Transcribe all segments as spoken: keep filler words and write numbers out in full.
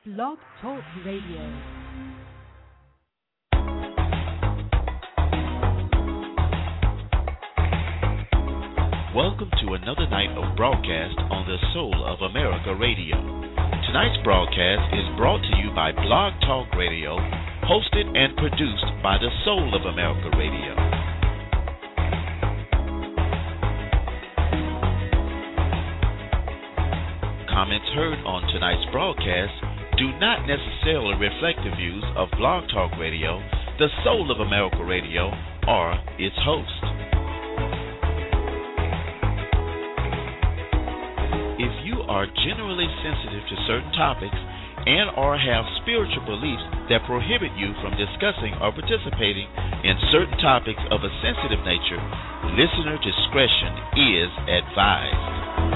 Blog Talk Radio. Welcome to another night of broadcast on the Soul of America Radio. Tonight's broadcast is brought to you by Blog Talk Radio, hosted and produced by the Soul of America Radio. Comments heard on tonight's broadcast do not necessarily reflect the views of Blog Talk Radio, the Soul of America Radio, or its host. If you are generally sensitive to certain topics and or have spiritual beliefs that prohibit you from discussing or participating in certain topics of a sensitive nature, listener discretion is advised.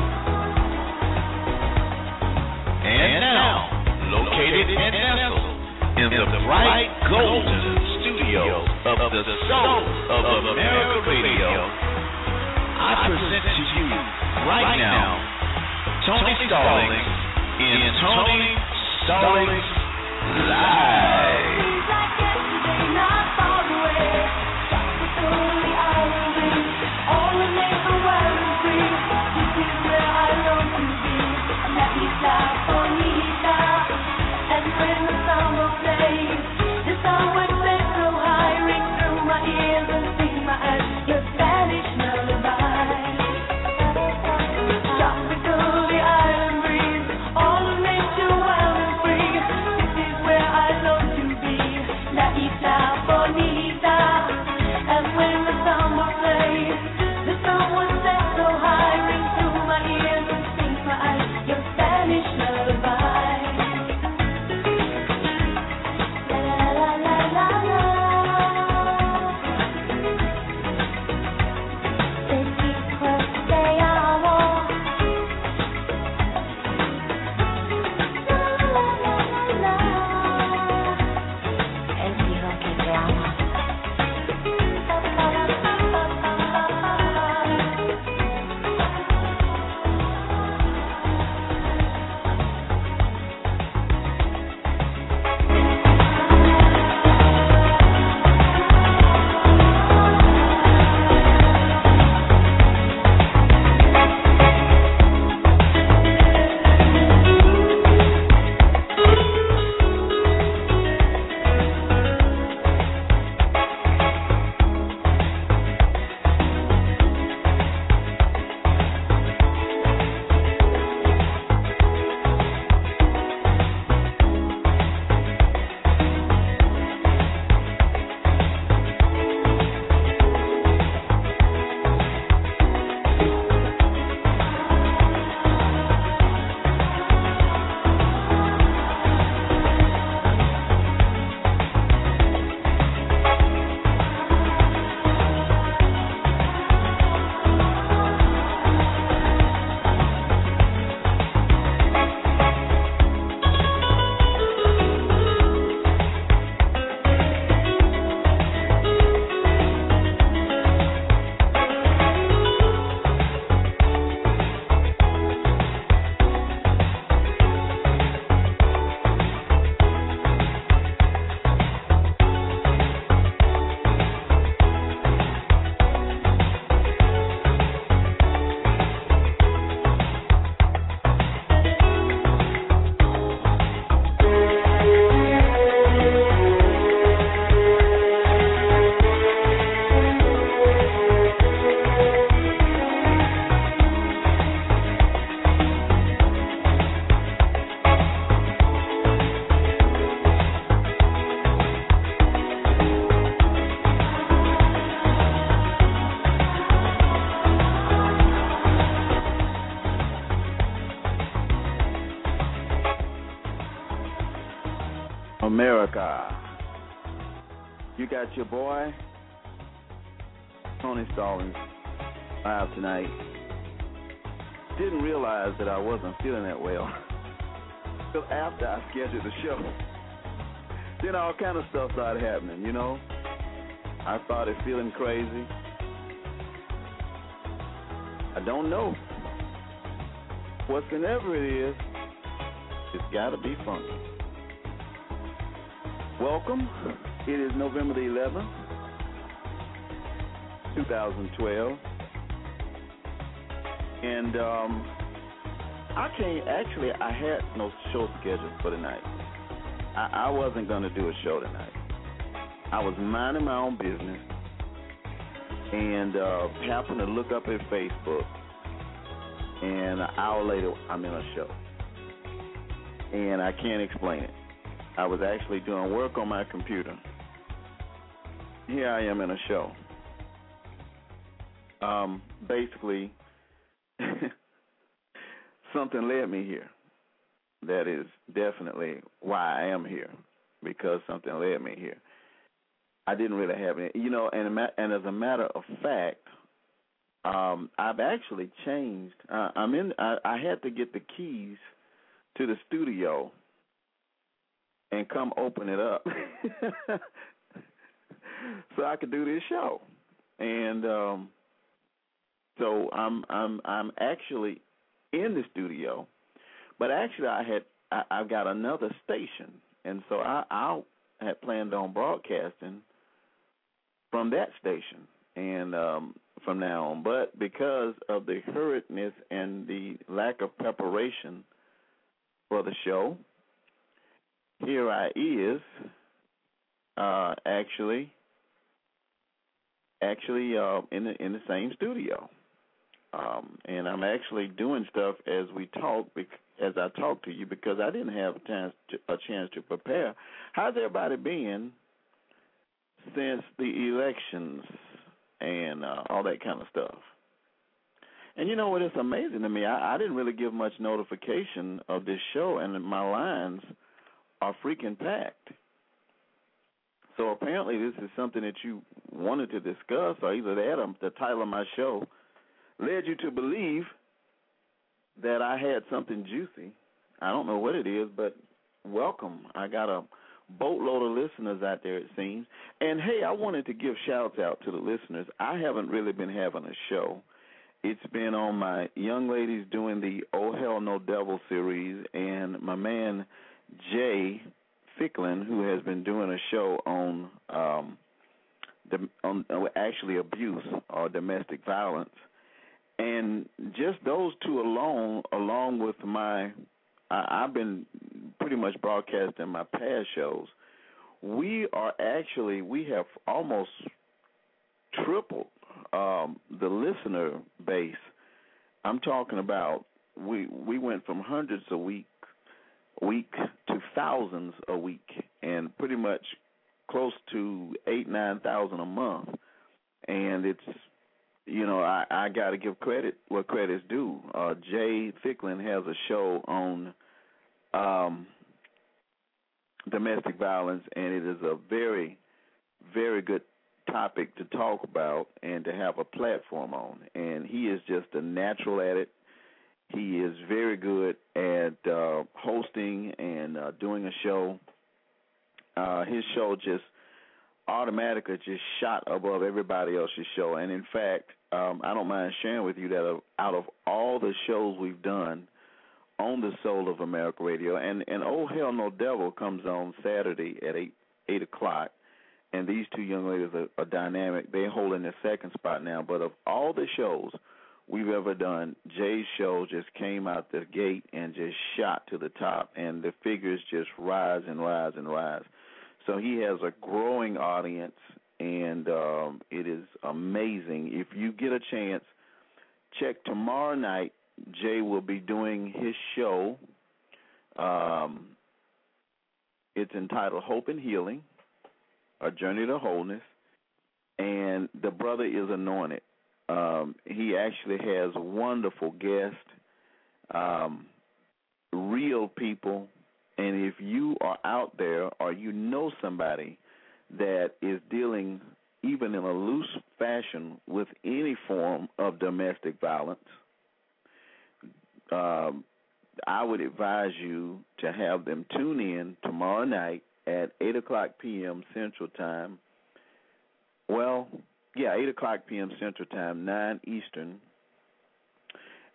And now, located and nestled in the bright golden studios of the Soul of America Radio, I present to you right now Tony Stallings in Tony Stallings Live. America. You got your boy, Tony Stallings, live tonight. Didn't realize that I wasn't feeling that well until after I scheduled the show. Then all kind of stuff started happening, you know. I started feeling crazy. I don't know. Whatsoever it is, it's got to be funky. Welcome. It is November the eleventh, twenty twelve. And um, I can't, actually, I had no show scheduled for tonight. I, I wasn't going to do a show tonight. I was minding my own business and uh, happened to look up at Facebook, and an hour later, I'm in a show. And I can't explain it. I was actually doing work on my computer. Here I am in a show. Um, basically, something led me here. That is definitely why I am here, because something led me here. I didn't really have any, you know, and, and as a matter of fact, um, I've actually changed. Uh, I'm in. I, I had to get the keys to the studio and come open it up so I could do this show. And um, so I'm I'm I'm actually in the studio, but actually I had I, I've got another station, and so I I had planned on broadcasting from that station and um, from now on. But because of the hurriedness and the lack of preparation for the show, here I is uh, actually actually uh, in the in the same studio, um, and I'm actually doing stuff as we talk, as I talk to you, because I didn't have a chance to, a chance to prepare. How's everybody been since the elections and uh, all that kind of stuff? And you know what? It's amazing to me. I, I didn't really give much notification of this show, and my lines are freaking packed. So apparently this is something that you wanted to discuss, or either that or the title of my show led you to believe that I had something juicy. I don't know what it is, but welcome. I got a boatload of listeners out there, it seems. And, hey, I wanted to give shouts out to the listeners. I haven't really been having a show. It's been on my young ladies doing the Oh Hell No Devil series, and my man Jay Ficklin, who has been doing a show on, um, the, on uh, actually abuse or domestic violence. And just those two alone, along with my, I, I've been pretty much broadcasting my past shows, we are actually, we have almost tripled um, the listener base. I'm talking about, we we went from hundreds a week, week to thousands a week, and pretty much close to eight, nine thousand a month. And it's, you know, I, I got to give credit where credit's due. Uh, Jay Ficklin has a show on um, domestic violence, and it is a very, very good topic to talk about and to have a platform on. And he is just a natural at it. He is very good at uh, hosting and uh, doing a show. Uh, his show just automatically just shot above everybody else's show. And, in fact, um, I don't mind sharing with you that out of all the shows we've done on the Soul of America Radio, and, and Oh Hell No Devil comes on Saturday at eight, eight o'clock, and these two young ladies are, are dynamic. They're holding the second spot now. But of all the shows we've ever done, Jay's show just came out the gate and just shot to the top, and the figures just rise and rise and rise. So he has a growing audience, and um, it is amazing. If you get a chance, check tomorrow night. Jay will be doing his show. Um, it's entitled Hope and Healing, A Journey to Wholeness, and the brother is anointed. Um, he actually has wonderful guests, um, real people. And if you are out there or you know somebody that is dealing even in a loose fashion with any form of domestic violence, um, I would advise you to have them tune in tomorrow night at eight o'clock p.m. Central Time. Well, yeah, eight o'clock p.m. Central Time, nine Eastern.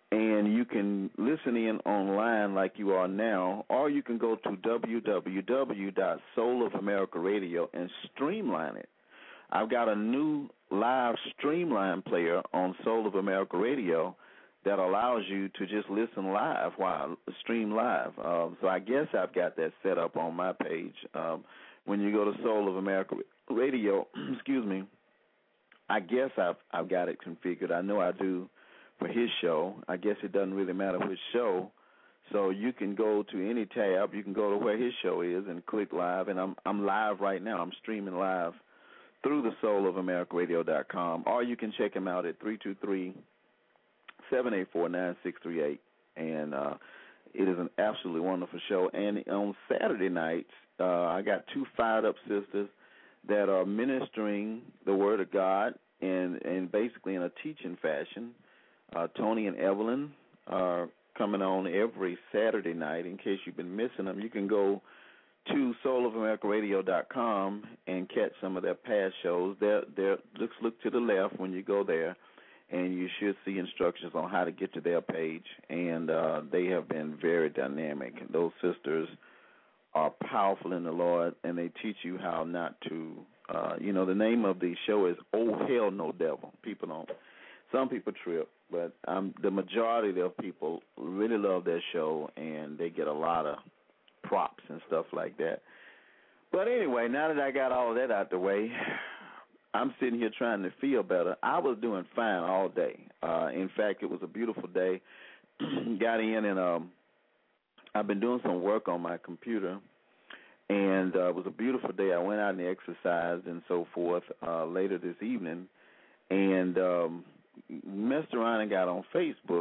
And you can listen in online like you are now, or you can go to w w w dot soul of america radio and streamline it. I've got a new live streamline player on Soul of America Radio that allows you to just listen live while stream live. Um, so I guess I've got that set up on my page. Um, when you go to Soul of America Radio, excuse me, I guess I've I've got it configured. I know I do for his show. I guess it doesn't really matter which show. So you can go to any tab. You can go to where his show is and click live. And I'm I'm live right now. I'm streaming live through the soul of america radio dot com. Or you can check him out at three two three, seven eight four, nine six three eight. And uh, it is an absolutely wonderful show. And on Saturday nights, uh, I got two fired up sisters that are ministering the Word of God and, and basically in a teaching fashion. Uh, Tony and Evelyn are coming on every Saturday night. In case you've been missing them, you can go to soul of america radio dot com and catch some of their past shows. They're, they're, look, look to the left when you go there, and you should see instructions on how to get to their page. And uh, they have been very dynamic. Those sisters are powerful in the Lord, and they teach you how not to, uh, you know, the name of the show is Oh Hell No Devil. People don't. Some people trip, but um, the majority of people really love their show, and they get a lot of props and stuff like that. But anyway, now that I got all that out the way, I'm sitting here trying to feel better. I was doing fine all day. Uh, in fact, it was a beautiful day. Got in, and um, I've been doing some work on my computer, and uh, it was a beautiful day. I went out and exercised and so forth uh, later this evening, and um, messed around and got on Facebook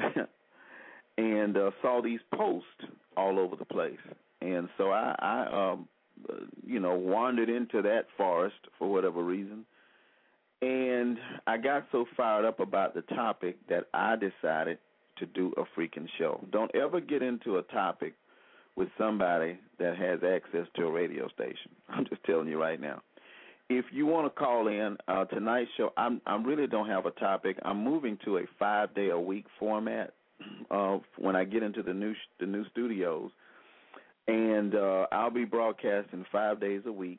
and uh, saw these posts all over the place. And so I, I um, you know, wandered into that forest for whatever reason, and I got so fired up about the topic that I decided to do a freaking show. Don't ever get into a topic with somebody that has access to a radio station. I'm just telling you right now. If you want to call in uh, tonight's show, I'm, I really don't have a topic. I'm moving to a five-day-a-week format uh, when I get into the new the new studios, and uh, I'll be broadcasting five days a week,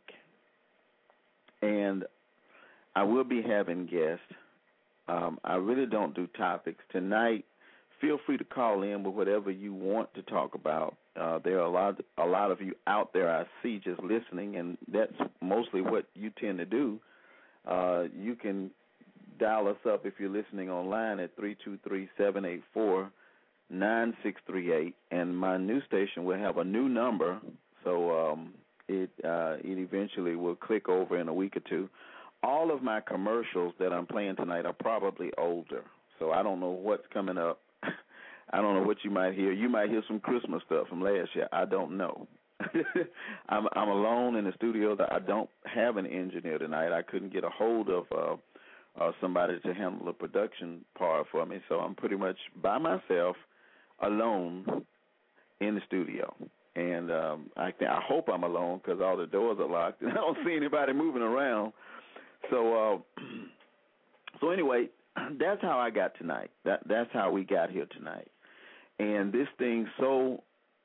and I will be having guests. Um, I really don't do topics tonight. Feel free to call in with whatever you want to talk about. Uh, there are a lot, a lot of you out there I see just listening, and that's mostly what you tend to do. Uh, you can dial us up if you're listening online at three two three, seven eight four, nine six three eight, and my new station will have a new number, so um, it uh, it eventually will click over in a week or two. All of my commercials that I'm playing tonight are probably older, so I don't know what's coming up. I don't know what you might hear. You might hear some Christmas stuff from last year. I don't know. I'm, I'm alone in the studio. I don't have an engineer tonight. I couldn't get a hold of uh, uh, somebody to handle the production part for me, so I'm pretty much by myself, alone in the studio. And um, I, th- I hope I'm alone because all the doors are locked, and I don't see anybody moving around. So, uh, so anyway, that's how I got tonight. That that's how we got here tonight. And this thing, so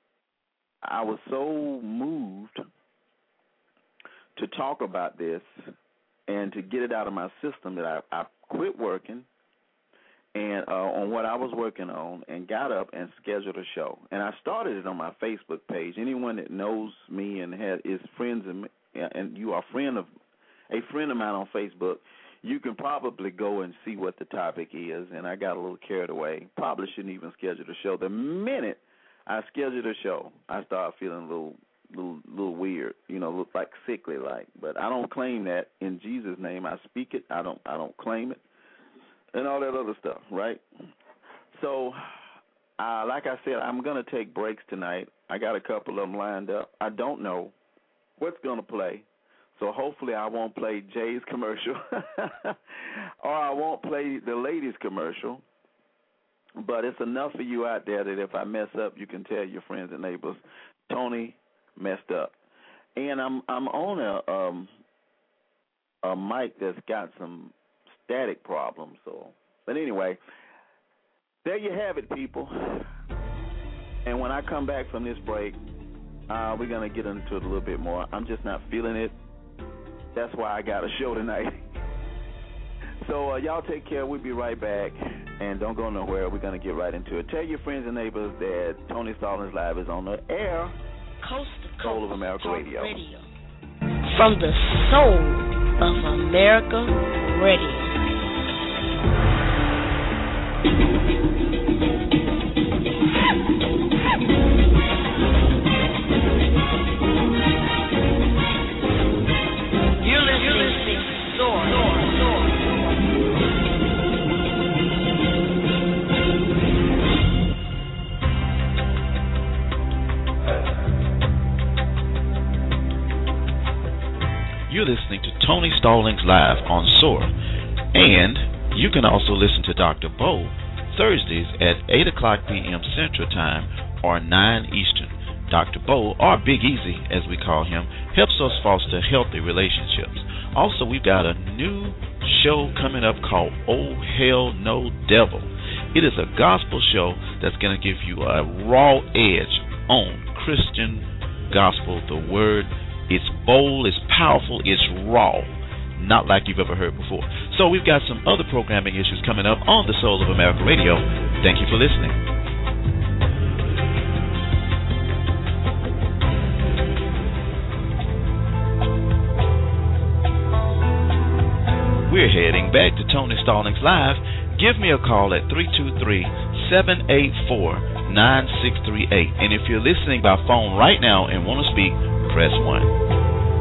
I was so moved to talk about this and to get it out of my system that I, I quit working and uh, on what I was working on and got up and scheduled a show. And I started it on my Facebook page. Anyone that knows me and has, is friends of me, and you are a friend of a friend of mine on Facebook, you can probably go and see what the topic is, and I got a little carried away. Probably shouldn't even schedule a show. The minute I scheduled a show, I started feeling a little, little, little weird, you know, look like sickly like. But I don't claim that in Jesus' name. I speak it. I don't, I don't claim it, and all that other stuff, right? So, uh, like I said, I'm gonna take breaks tonight. I got a couple of them lined up. I don't know what's gonna play. So hopefully I won't play Jay's commercial or I won't play the ladies' commercial. But it's enough for you out there that if I mess up, you can tell your friends and neighbors, Tony messed up. And I'm I'm on a um, a mic that's got some static problems. So, but anyway, there you have it, people. And when I come back from this break, uh, we're going to get into it a little bit more. I'm just not feeling it. That's why I got a show tonight. So uh, y'all take care. We'll be right back. And don't go nowhere. We're going to get right into it. Tell your friends and neighbors that Tony Stallings Live is on the air. Coast to Coast. Soul of America Radio. Radio. From the soul of America Radio. You're listening to Soar. You're listening to Tony Stallings Live on Soar. And you can also listen to Doctor Bo Thursdays at eight o'clock p.m. Central Time or nine Eastern. Doctor Bo, or Big Easy as we call him, helps us foster healthy relationships. Also, we've got a new show coming up called Oh Hell No Devil. It is a gospel show that's going to give you a raw edge on Christian gospel, the word. It's bold, it's powerful, it's raw, not like you've ever heard before. So we've got some other programming issues coming up on the Soul of America Radio. Thank you for listening. We're heading back to Tony Stallings Live. Give me a call at three two three, seven eight four, nine six three eight. And if you're listening by phone right now and want to speak, press one.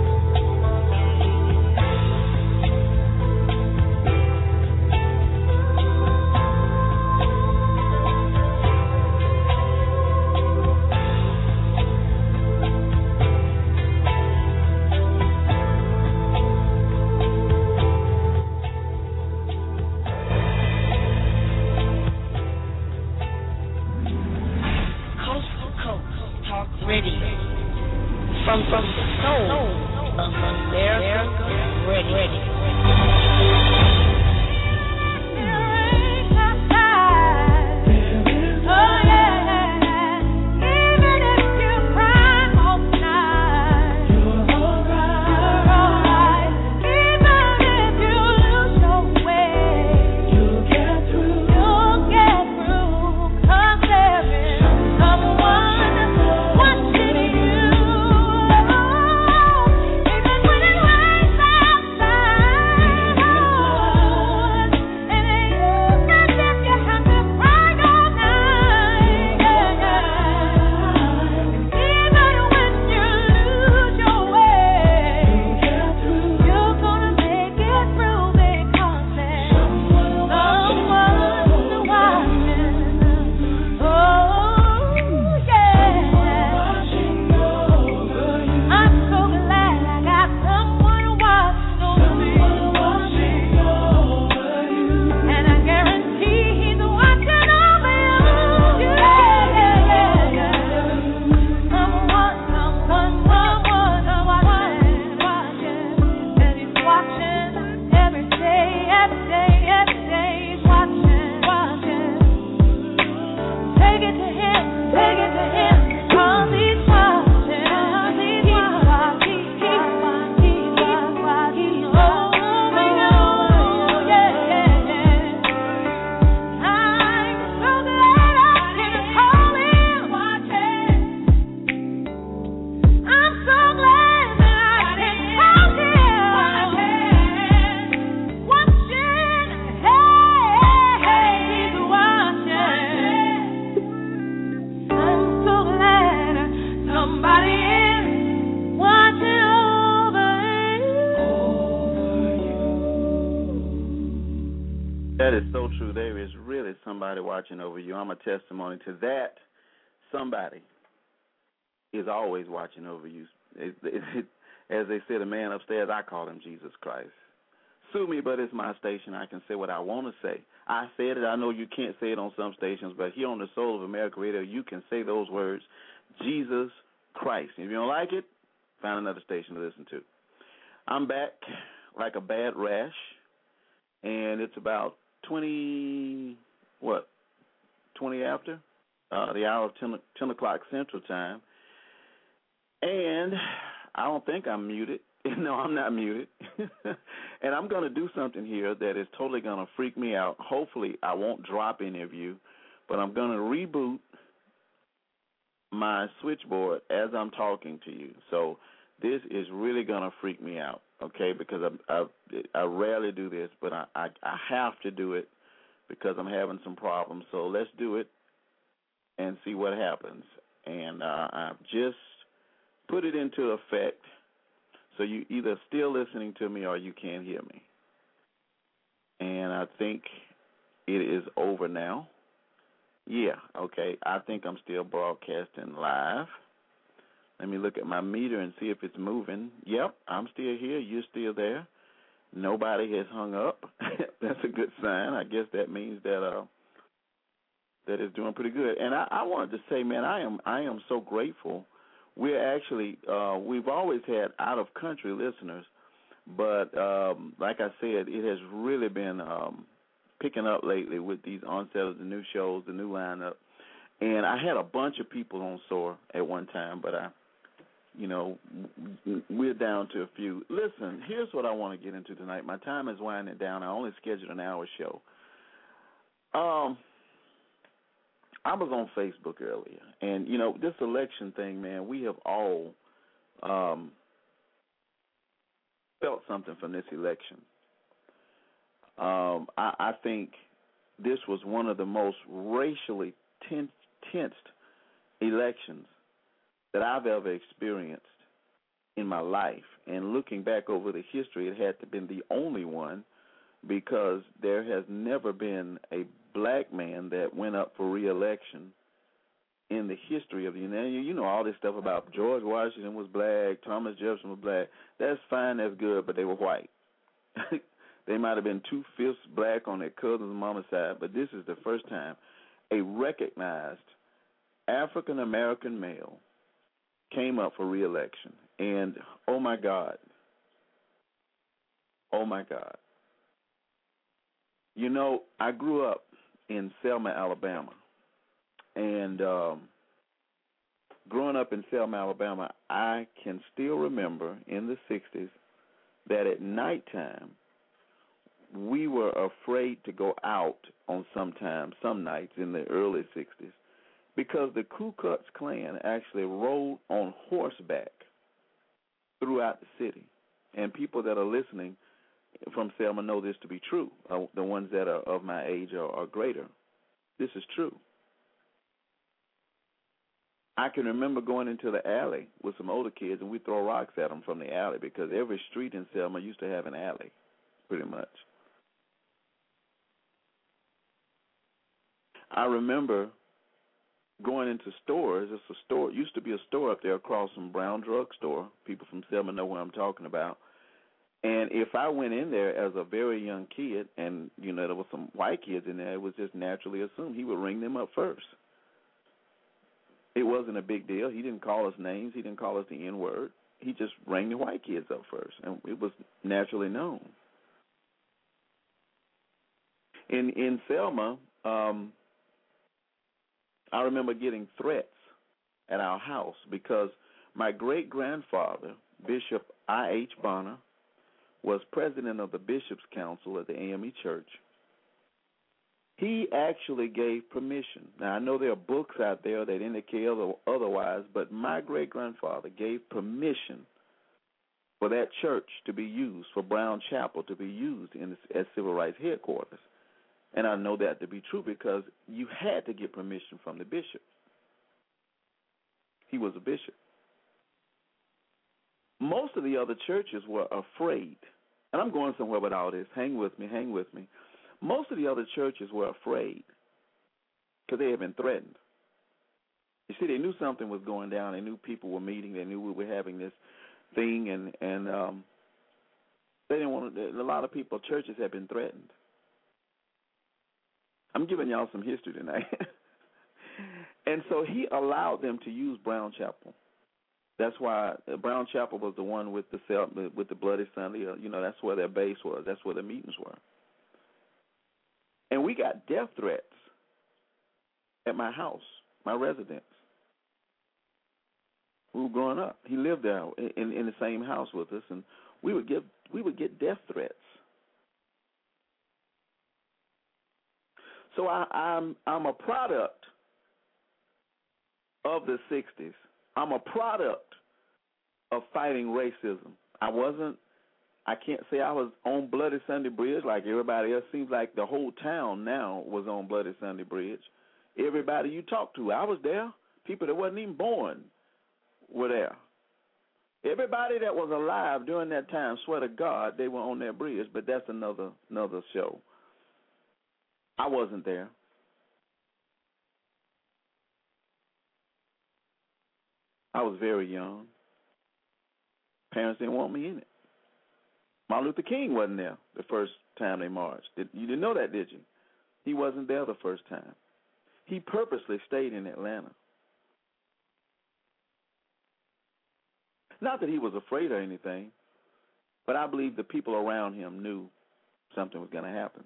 Watching over you. I'm a testimony to that. Somebody is always watching over you. It, it, it, as they said, a man upstairs, I call him Jesus Christ. Sue me, but it's my station. I can say what I want to say. I said it. I know you can't say it on some stations, but here on the Soul of America Radio, you can say those words, Jesus Christ. If you don't like it, find another station to listen to. I'm back like a bad rash, and it's about twenty, what? twenty after, uh, the hour of ten, ten o'clock Central Time. And I don't think I'm muted. No, I'm not muted. And I'm going to do something here that is totally going to freak me out. Hopefully I won't drop any of you, but I'm going to reboot my switchboard as I'm talking to you. So this is really going to freak me out, okay, because I, I, I rarely do this, but I, I, I have to do it because I'm having some problems. So let's do it and see what happens. And uh, I've just put it into effect, so you either still listening to me or you can't hear me. And I think it is over now. Yeah, okay. I think I'm still broadcasting live. Let me look at my meter and see if it's moving. Yep, I'm still here. You're still there. Nobody has hung up. That's a good sign. I guess that means that uh, that it's doing pretty good. And I, I wanted to say, man, I am I am so grateful. We're actually uh, we've always had out of country listeners, but um, like I said, it has really been um, picking up lately with these onset of the new shows, the new lineup. And I had a bunch of people on S O A R at one time, but I, you know, we're down to a few. Listen, here's what I want to get into tonight. My time is winding down. I only scheduled an hour show. Um. I was on Facebook earlier, and, you know, this election thing, man, we have all um, felt something from this election. Um, I, I think this was one of the most racially ten- tensed elections that I've ever experienced in my life. And looking back over the history, it had to have been the only one, because there has never been a black man that went up for re-election in the history of the United States. You know all this stuff about George Washington was black, Thomas Jefferson was black. That's fine, that's good, but they were white. They might have been two-fifths black on their cousin's mama's side, but this is the first time a recognized African-American male came up for re-election. And, oh, my God, oh, my God. You know, I grew up in Selma, Alabama, and um, growing up in Selma, Alabama, I can still remember in the sixties that at nighttime we were afraid to go out on sometimes, some nights in the early sixties, because the Ku Klux Klan actually rode on horseback throughout the city. And people that are listening from Selma know this to be true. Uh, the ones that are of my age or, or greater. This is true. I can remember going into the alley with some older kids, and we throw rocks at them from the alley, because every street in Selma used to have an alley, pretty much. I remember going into stores. It's a store. It used to be a store up there across from Brown Drug Store. People from Selma know what I'm talking about. And if I went in there as a very young kid, and, you know, there were some white kids in there, it was just naturally assumed he would ring them up first. It wasn't a big deal. He didn't call us names. He didn't call us the N-word. He just rang the white kids up first, and it was naturally known. In in Selma, um, I remember getting threats at our house because my great-grandfather, Bishop I H Bonner, was president of the Bishops' Council at the A M E Church. He actually gave permission. Now, I know there are books out there that indicate otherwise, but my great-grandfather gave permission for that church to be used, for Brown Chapel to be used in, as civil rights headquarters. And I know that to be true because you had to get permission from the bishop. He was a bishop. Most of the other churches were afraid, and I'm going somewhere with all this. Hang with me, hang with me. Most of the other churches were afraid because they had been threatened. You see, they knew something was going down. They knew people were meeting. They knew we were having this thing, and and um, they didn't want to. A lot of people, churches have been threatened. I'm giving y'all some history tonight. And so he allowed them to use Brown Chapel. That's why Brown Chapel was the one with the with the Bloody Sunday. You know, that's where their base was. That's where their meetings were. And we got death threats at my house, my residence. We were growing up. He lived there in, in the same house with us, and we would give we would get death threats. So I, I'm I'm a product of the sixties. I'm a product of fighting racism. I wasn't. I can't say I was on Bloody Sunday Bridge like everybody else. Seems like the whole town now was on Bloody Sunday Bridge. Everybody you talk to, I was there. People that wasn't even born were there. Everybody that was alive during that time, swear to God, they were on that bridge. But that's another another show. I wasn't there. I was very young. Parents didn't want me in it. Martin Luther King wasn't there the first time they marched. Did, you didn't know that, did you? He wasn't there the first time. He purposely stayed in Atlanta. Not that he was afraid or anything, but I believe the people around him knew something was going to happen.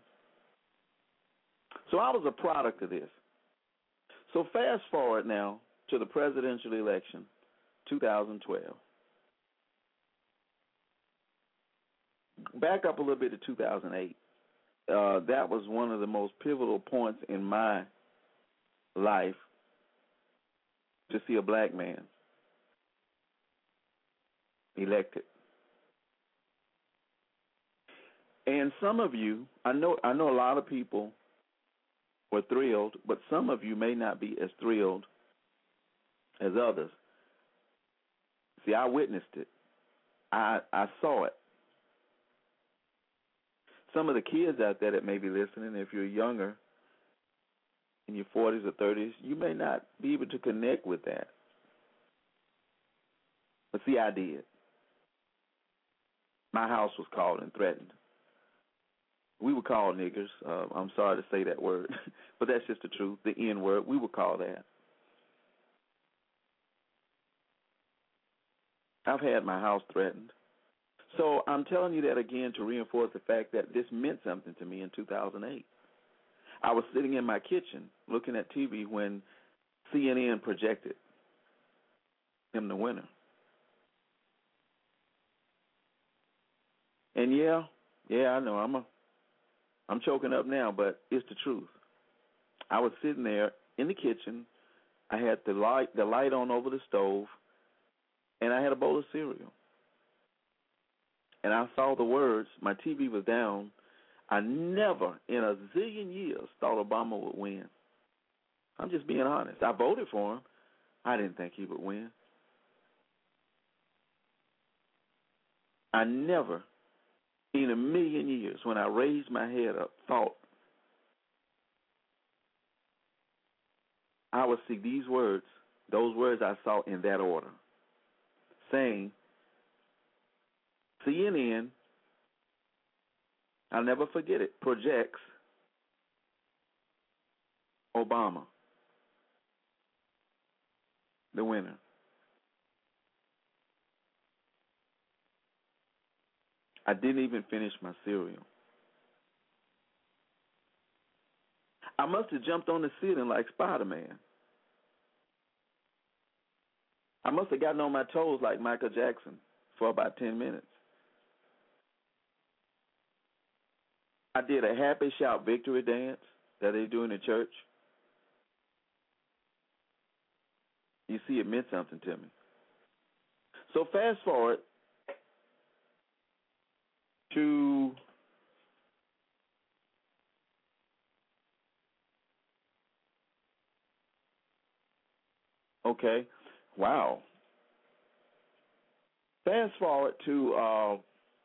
So I was a product of this. So fast forward now to the presidential election, two thousand twelve. Back up a little bit to two thousand eight. Uh, that was one of the most pivotal points in my life to see a black man elected. And some of you, I know I know a lot of people were thrilled, but some of you may not be as thrilled as others. See, I witnessed it. I I saw it. Some of the kids out there that may be listening, if you're younger, in your forties or thirties, you may not be able to connect with that. But see, I did. My house was called and threatened. We were called niggers. Uh, I'm sorry to say that word, but that's just the truth, the N word. We were called that. I've had my house threatened. So I'm telling you that again to reinforce the fact that this meant something to me in two thousand eight. I was sitting in my kitchen looking at T V when C N N projected him the winner. And yeah, yeah, I know I'm a, I'm choking up now, but it's the truth. I was sitting there in the kitchen. I had the light, the light on over the stove, and I had a bowl of cereal. And I saw the words. My T V was down. I never in a zillion years thought Obama would win. I'm just being honest. I voted for him. I didn't think he would win. I never in a million years, when I raised my head up, thought I would see these words, those words I saw in that order, saying, C N N, I'll never forget it, projects Obama, the winner. I didn't even finish my cereal. I must have jumped on the ceiling like Spider-Man. I must have gotten on my toes like Michael Jackson for about ten minutes. I did a happy shout victory dance that they do in the church. You see, it meant something to me. So fast forward to okay, wow. Fast forward to uh,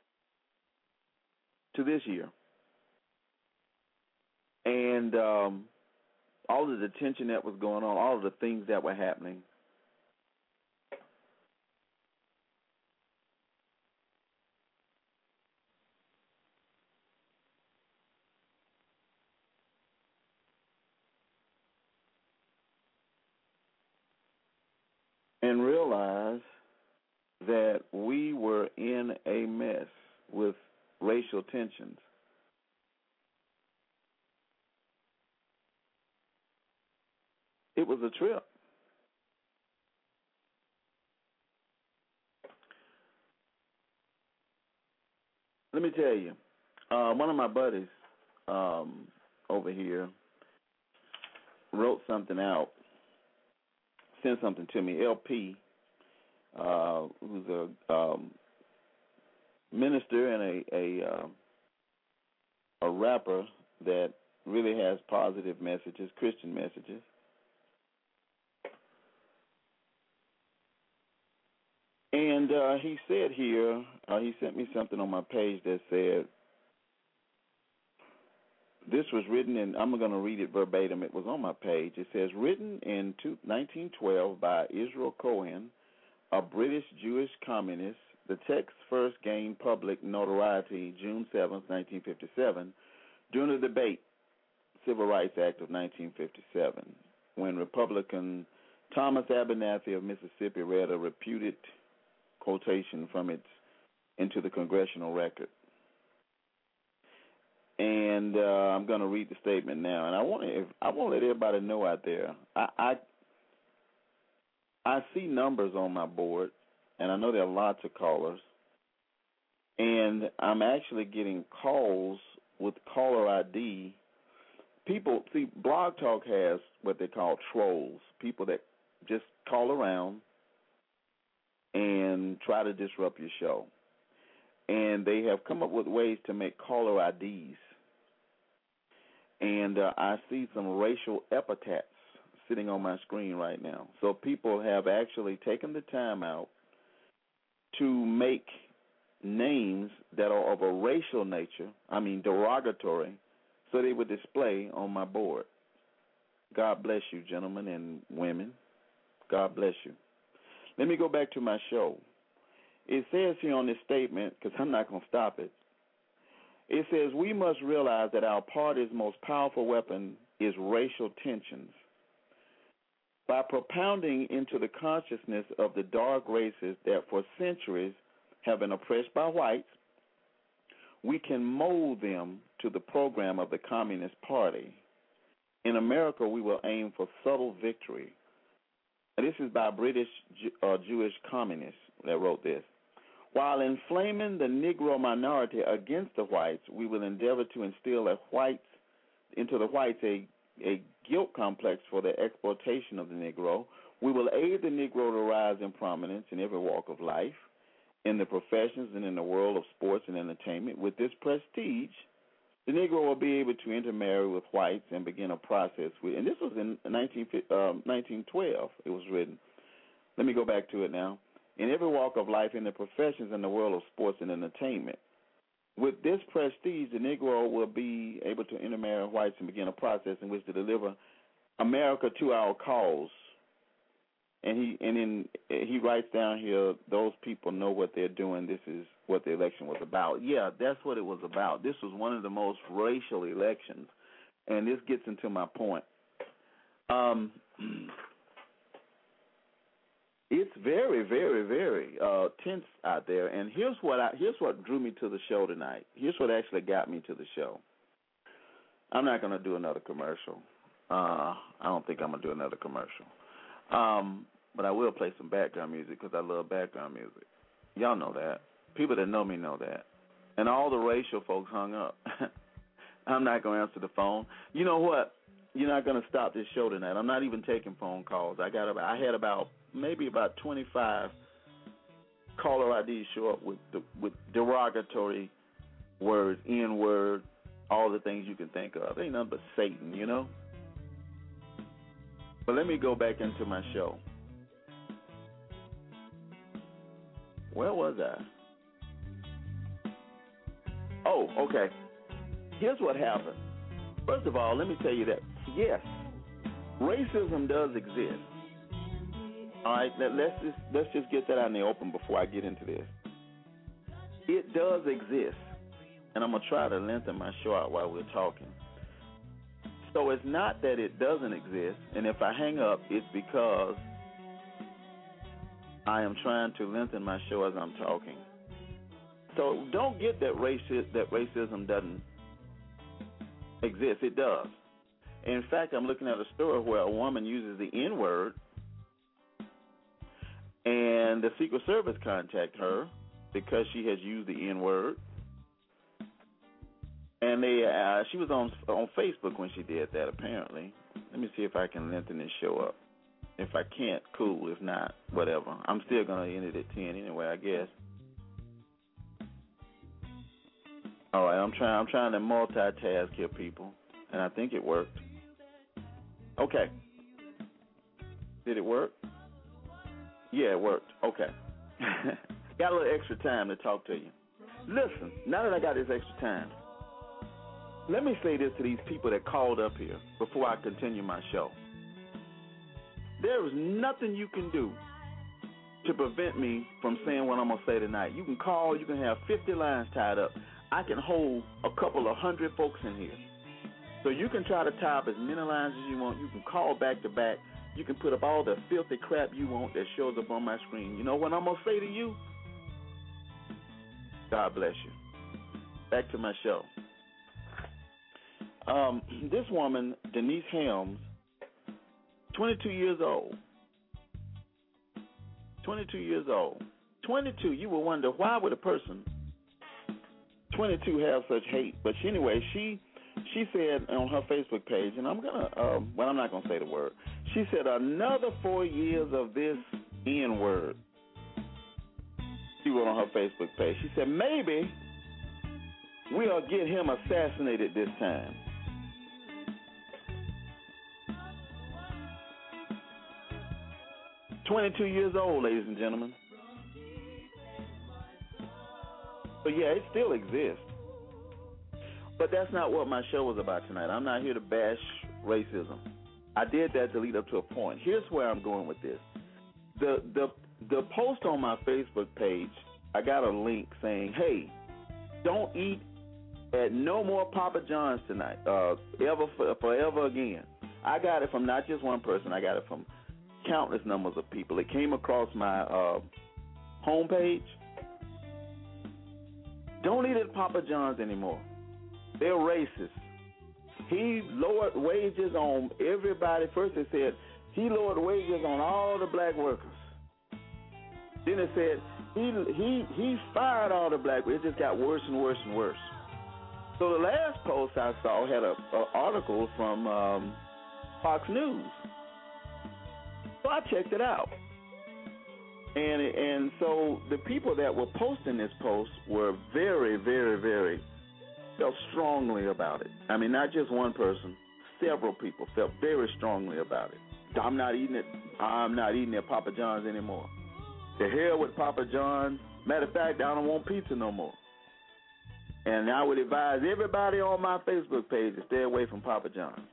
to this year, and um, all of the tension that was going on, all of the things that were happening. And realize that we were in a mess with racial tensions. it was a trip. Let me tell you, uh, one of my buddies um, over here wrote something out, sent something to me. L P, uh, who's a um, minister and a a, uh, a rapper that really has positive messages, Christian messages. And uh, he said here, uh, he sent me something on my page that said, this was written in, I'm going to read it verbatim, it was on my page. It says, written in nineteen twelve by Israel Cohen, a British Jewish communist, the text first gained public notoriety June seventh, nineteen fifty-seven, during the debate, Civil Rights Act of nineteen fifty-seven, when Republican Thomas Abernathy of Mississippi read a reputed quotation from it into the congressional record. And uh, I'm going to read the statement now. And I want to, I want to let everybody know out there, I, I I see numbers on my board, and I know there are lots of callers. And I'm actually getting calls with caller I D. People, see, Blog Talk has what they call trolls, people that just call around and try to disrupt your show. And they have come up with ways to make caller I Ds. And uh, I see some racial epithets sitting on my screen right now. So people have actually taken the time out to make names that are of a racial nature, I mean derogatory, so they would display on my board. God bless you, gentlemen and women. God bless you. Let me go back to my show. It says here on this statement, because I'm not going to stop it, it says, we must realize that our party's most powerful weapon is racial tensions. By propounding into the consciousness of the dark races that for centuries have been oppressed by whites, we can mold them to the program of the Communist Party. In America, we will aim for subtle victory. And this is by a British uh, Jewish communist that wrote this. While inflaming the Negro minority against the whites, we will endeavor to instill a whites, into the whites a, a guilt complex for the exploitation of the Negro. We will aid the Negro to rise in prominence in every walk of life, in the professions and in the world of sports and entertainment. With this prestige, the Negro will be able to intermarry with whites and begin a process with, and this was in nineteen twelve, it was written. Let me go back to it now. In every walk of life, in the professions and the world of sports and entertainment. With this prestige, the Negro will be able to intermarry with whites and begin a process in which to deliver America to our cause. And he and then he writes down here, those people know what they're doing. This is what the election was about. Yeah, that's what it was about. This was one of the most racial elections, and this gets into my point. Um, it's very, very, very uh, tense out there, and here's what I, here's what drew me to the show tonight. Here's what actually got me to the show. I'm not going to do another commercial. Uh, I don't think I'm going to do another commercial. Um, but I will play some background music because I love background music. Y'all know that. People that know me know that. And all the racial folks hung up. I'm not going to answer the phone. You know what? You're not going to stop this show tonight. I'm not even taking phone calls. I got about, I had about maybe about twenty-five caller I Ds show up with the, with derogatory words, N-word, all the things you can think of. Ain't nothing but Satan, you know? But let me go back into my show. Where was I? Oh, okay. Here's what happened. First of all, let me tell you that, yes, racism does exist. All right, let's just, let's just get that out in the open before I get into this. It does exist, and I'm going to try to lengthen my show out while we're talking. So it's not that it doesn't exist, and if I hang up, it's because I am trying to lengthen my show as I'm talking. So don't get that raci- that racism doesn't exist. It does. In fact, I'm looking at a story where a woman uses the N-word, and the Secret Service contacted her because she has used the N-word. And they, uh, she was on on Facebook when she did that, apparently. Let me see if I can lengthen this show up. If I can't, cool. If not, whatever. I'm still going to end it at ten anyway, I guess. All right, I'm trying. I'm trying to multitask here, people, and I think it worked. Okay. Did it work? Yeah, it worked. Okay. Got a little extra time to talk to you. Listen, now that I got this extra time, let me say this to these people that called up here before I continue my show. There is nothing you can do to prevent me from saying what I'm going to say tonight. You can call. You can have fifty lines tied up. I can hold a couple of hundred folks in here. So you can try to tie up as many lines as you want. You can call back to back. You can put up all the filthy crap you want that shows up on my screen. You know what I'm going to say to you? God bless you. Back to my show. Um, this woman, Denise Helms, twenty-two years old. twenty-two years old. twenty-two, you will wonder, why would a person twenty-two have such hate? But she, anyway, she she said on her Facebook page, and I'm going to, um, well, I'm not going to say the word. She said, another four years of this N-word. She wrote on her Facebook page. She said, maybe we'll get him assassinated this time. twenty-two years old, ladies and gentlemen. So, yeah, it still exists. But that's not what my show was about tonight. I'm not here to bash racism. I did that to lead up to a point. Here's where I'm going with this. The the the post on my Facebook page, I got a link saying, hey, don't eat at no more Papa John's tonight, uh, ever forever again. I got it from not just one person. I got it from countless numbers of people. It came across my uh, homepage. Don't eat at Papa John's anymore. They're racist. He lowered wages on everybody. First it said he lowered wages on all the black workers. Then it said he he he fired all the black workers. It just got worse and worse and worse. So the last post I saw had a, a article from um, Fox News. So I checked it out. And and so the people that were posting this post were very, very, very felt strongly about it. I mean, not just one person. Several people felt very strongly about it. I'm not eating it. I'm not eating at Papa John's anymore. The hell with Papa John's. Matter of fact, I don't want pizza no more. And I would advise everybody on my Facebook page to stay away from Papa John's.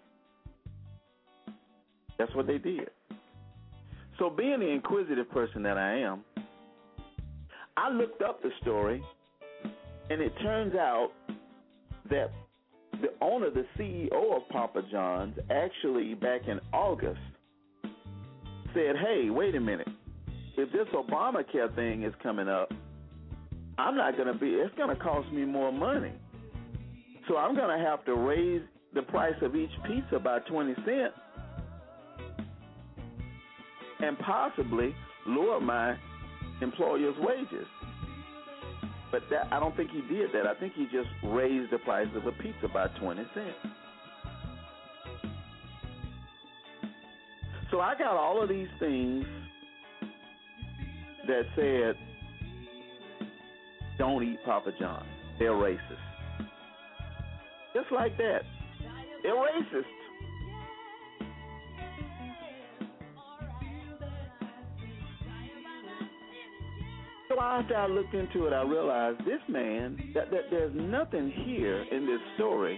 That's what they did. So being the inquisitive person that I am, I looked up the story, and it turns out that the owner, the C E O of Papa John's, actually back in August said, hey, wait a minute. If this Obamacare thing is coming up, I'm not going to be, it's going to cost me more money. So I'm going to have to raise the price of each pizza by twenty cents and possibly lower my employer's wages. But that, I don't think he did that. I think he just raised the price of a pizza by twenty cents. So I got all of these things that said, don't eat Papa John's. They're racist. Just like that. They're racist. So after I looked into it, I realized this man, that, that there's nothing here in this story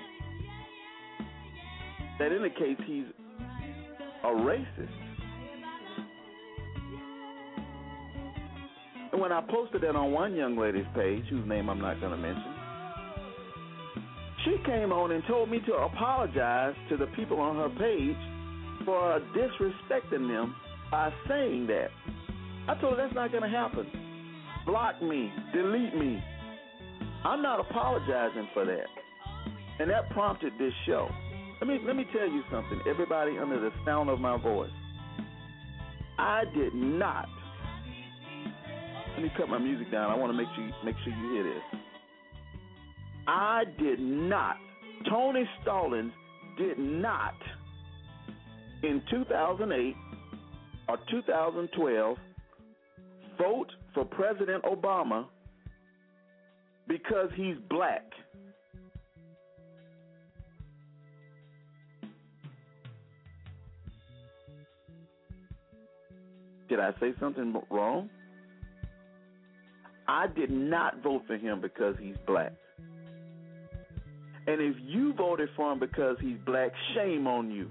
that indicates he's a racist. And when I posted that on one young lady's page, whose name I'm not going to mention, she came on and told me to apologize to the people on her page for disrespecting them by saying that. I told her that's not going to happen. Block me, delete me. I'm not apologizing for that. And that prompted this show. Let me let me tell you something, everybody under the sound of my voice. I did not. Let me cut my music down. I want to make sure you, make sure you hear this. I did not. Tony Stallings did not in two thousand eight or two thousand twelve vote for President Obama because he's black. Did I say something wrong? I did not vote for him because he's black. And if you voted for him because he's black, shame on you.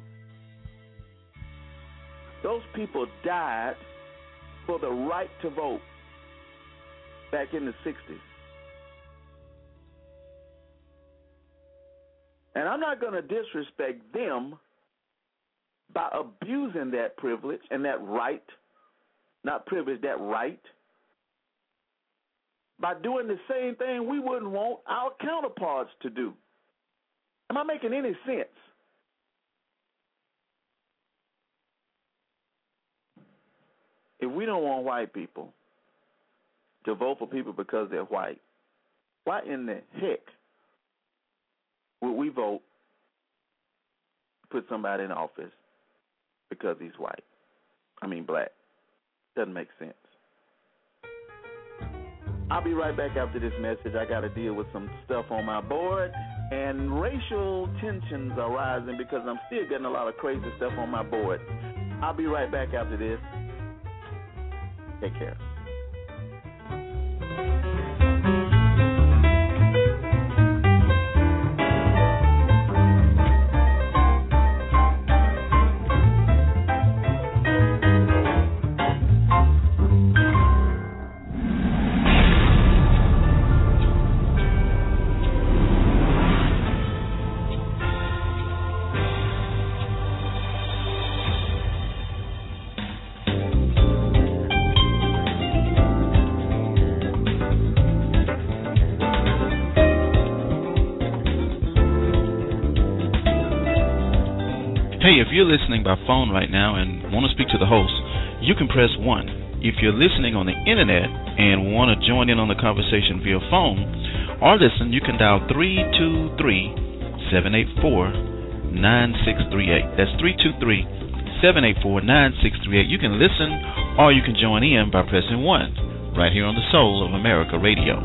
Those people died for the right to vote back in the sixties. And I'm not going to disrespect them by abusing that privilege and that right, not privilege, that right, by doing the same thing we wouldn't want our counterparts to do. Am I making any sense? If we don't want white people to vote for people because they're white, why in the heck would we vote to put somebody in office because he's white? I mean black. Doesn't make sense. I'll be right back after this message. I got to deal with some stuff on my board, and racial tensions are rising because I'm still getting a lot of crazy stuff on my board. I'll be right back after this. Take care. Hey, if you're listening by phone right now and want to speak to the host, you can press one. If you're listening on the internet and want to join in on the conversation via phone or listen, you can dial three two three, seven eight four, nine six three eight. That's three two three, seven eight four, nine six three eight. You can listen or you can join in by pressing one right here on the Soul of America Radio.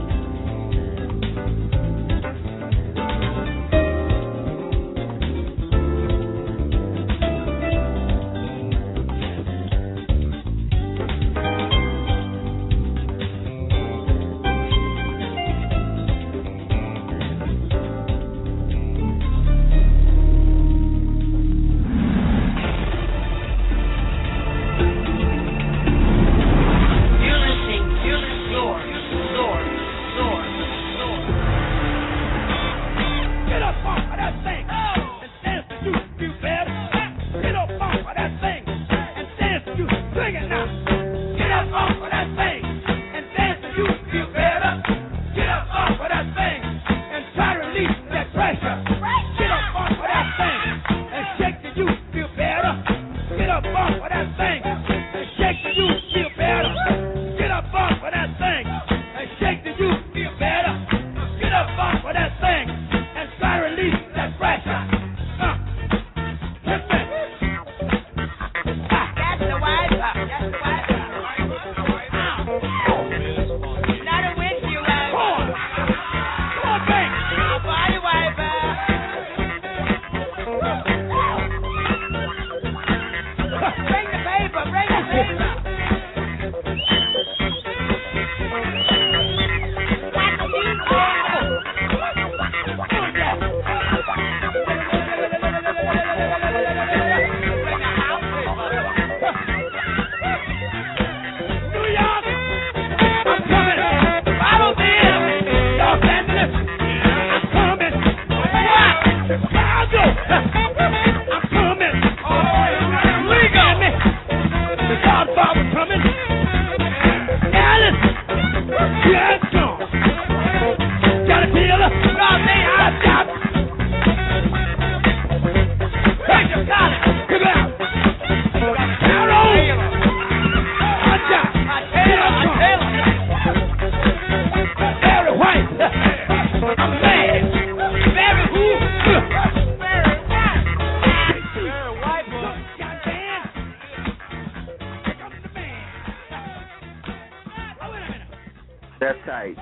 That's tight.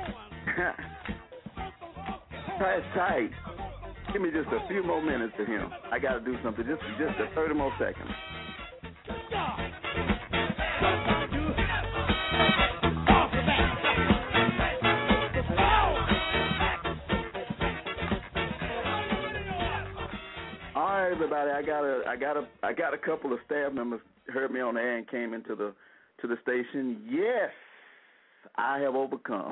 That's tight. Give me just a few more minutes to him. I got to do something. Just, just a thirty more seconds. All right, everybody. I got a, I got a, I got a couple of staff members heard me on the air and came into the, to the station. Yes, I have overcome.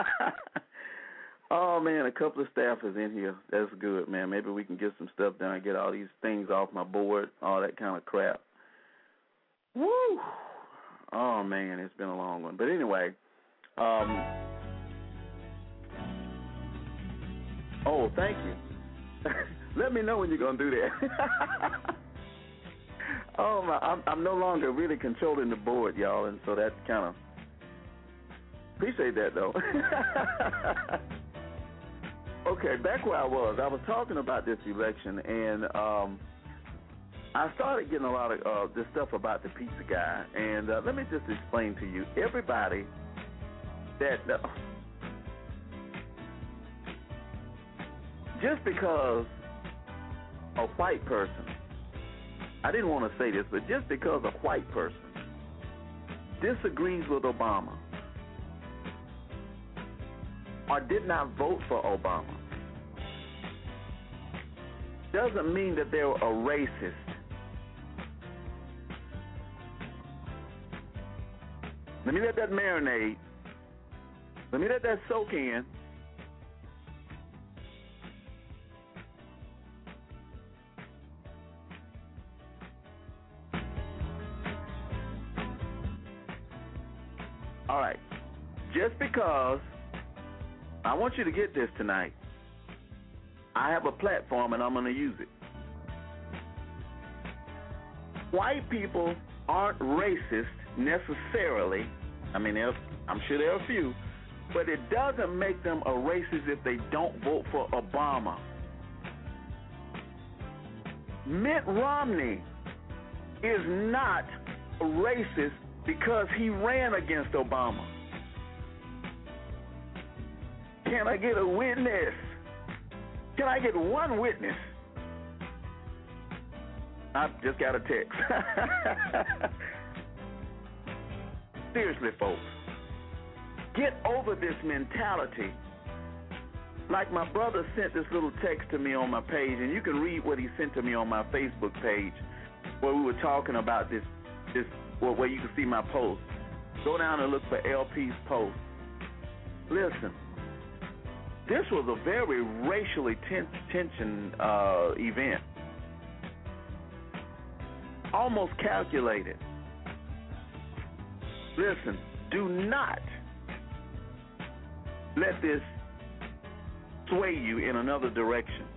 Oh, man, a couple of staffers in here. That's good, man. Maybe we can get some stuff done, get all these things off my board, all that kind of crap. Woo! Oh, man, it's been a long one. But anyway, um, oh, thank you. Let me know when you're going to do that. Oh, my, I'm, I'm no longer really controlling the board, y'all, and so that's kind of, appreciate that, though. Okay, back where I was, I was talking about this election, and um, I started getting a lot of uh, this stuff about the pizza guy. And uh, let me just explain to you, everybody that uh, just because a white person, I didn't want to say this, but just because a white person disagrees with Obama or did not vote for Obama doesn't mean that they're a racist. Let me let that marinate. Let me let that soak in. All right. Just because I want you to get this tonight. I have a platform and I'm going to use it. White people aren't racist necessarily. I mean, I'm sure there are a few, but it doesn't make them a racist if they don't vote for Obama. Mitt Romney is not a racist because he ran against Obama. Can I get a witness? Can I get one witness? I just got a text. Seriously, folks, get over this mentality. Like my brother sent this little text to me on my page, and you can read what he sent to me on my Facebook page, where we were talking about this, this, well, where you can see my post. Go down and look for L P's post. Listen, this was a very racially ten- tension uh, event, almost calculated. Listen, do not let this sway you in another direction.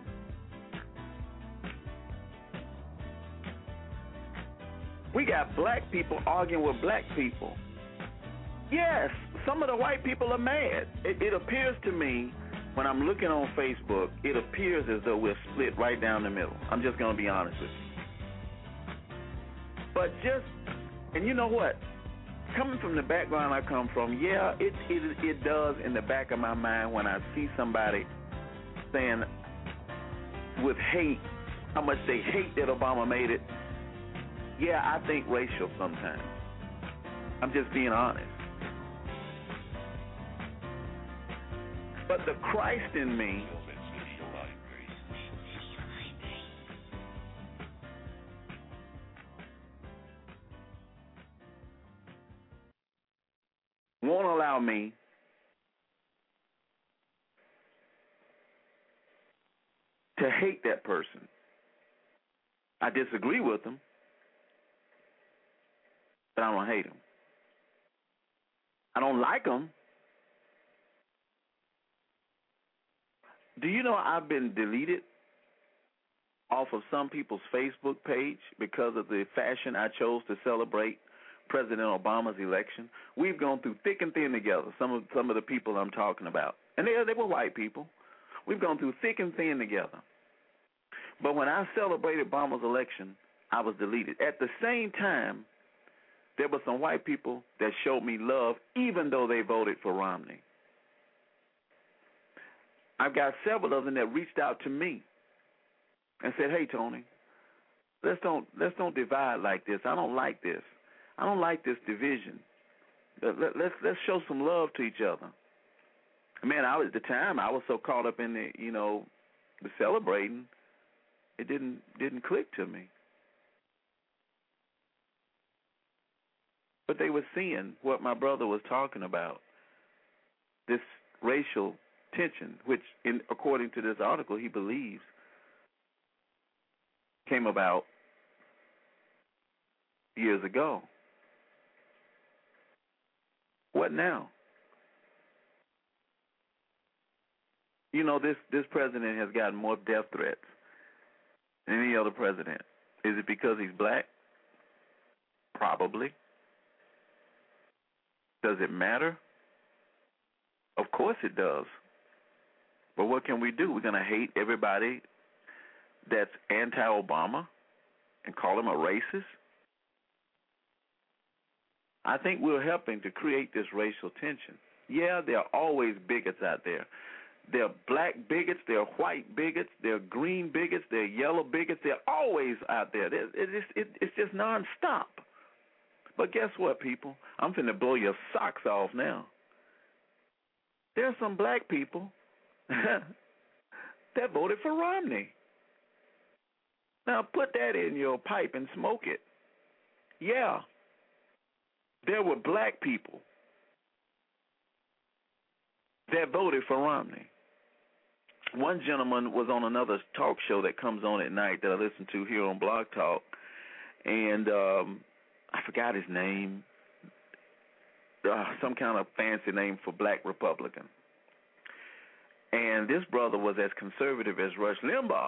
We got black people arguing with black people. Yes, some of the white people are mad. It, it appears to me, when I'm looking on Facebook, it appears as though we're split right down the middle. I'm just going to be honest with you. But just, and you know what? Coming from the background I come from, yeah, it, it it does in the back of my mind when I see somebody saying with hate how much they hate that Obama made it. Yeah, I think racial sometimes. I'm just being honest. But the Christ in me won't allow me to hate that person. I disagree with them, but I don't hate them. I don't like them. Do you know I've been deleted off of some people's Facebook page because of the fashion I chose to celebrate President Obama's election? We've gone through thick and thin together, some of some of the people I'm talking about. And they, they were white people. We've gone through thick and thin together. But when I celebrated Obama's election, I was deleted. At the same time, there were some white people that showed me love even though they voted for Romney. I've got several of them that reached out to me and said, "Hey, Tony, let's don't let's don't divide like this. I don't like this. I don't like this division. Let, let, let's let's show some love to each other." Man, I was at the time I was so caught up in the you know the celebrating, it didn't didn't click to me. But they were seeing what my brother was talking about, this racial tension, which, in, according to this article, he believes came about years ago. What now? You know, this, this president has gotten more death threats than any other president. Is it because he's black? Probably. Does it matter? Of course it does. But what can we do? We're going to hate everybody that's anti-Obama and call him a racist? I think we're helping to create this racial tension. Yeah, there are always bigots out there. There are black bigots, there are white bigots, there are green bigots, there are yellow bigots. They're always out there. It's just, it's just nonstop. But guess what, people? I'm finna blow your socks off now. There are some black people that voted for Romney. Now put that in your pipe and smoke it. Yeah, there were black people that voted for Romney. One gentleman was on another talk show that comes on at night that I listen to here on Blog Talk, and um, I forgot his name, uh, some kind of fancy name for black Republican. And this brother was as conservative as Rush Limbaugh.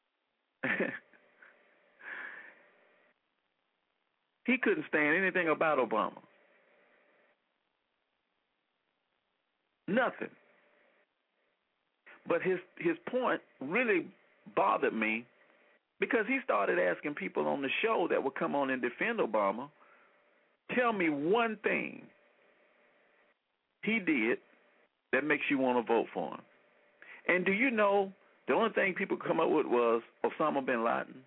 He couldn't stand anything about Obama. Nothing. But his his point really bothered me because he started asking people on the show that would come on and defend Obama, tell me one thing he did that makes you want to vote for him. And do you know the only thing people come up with was Osama bin Laden?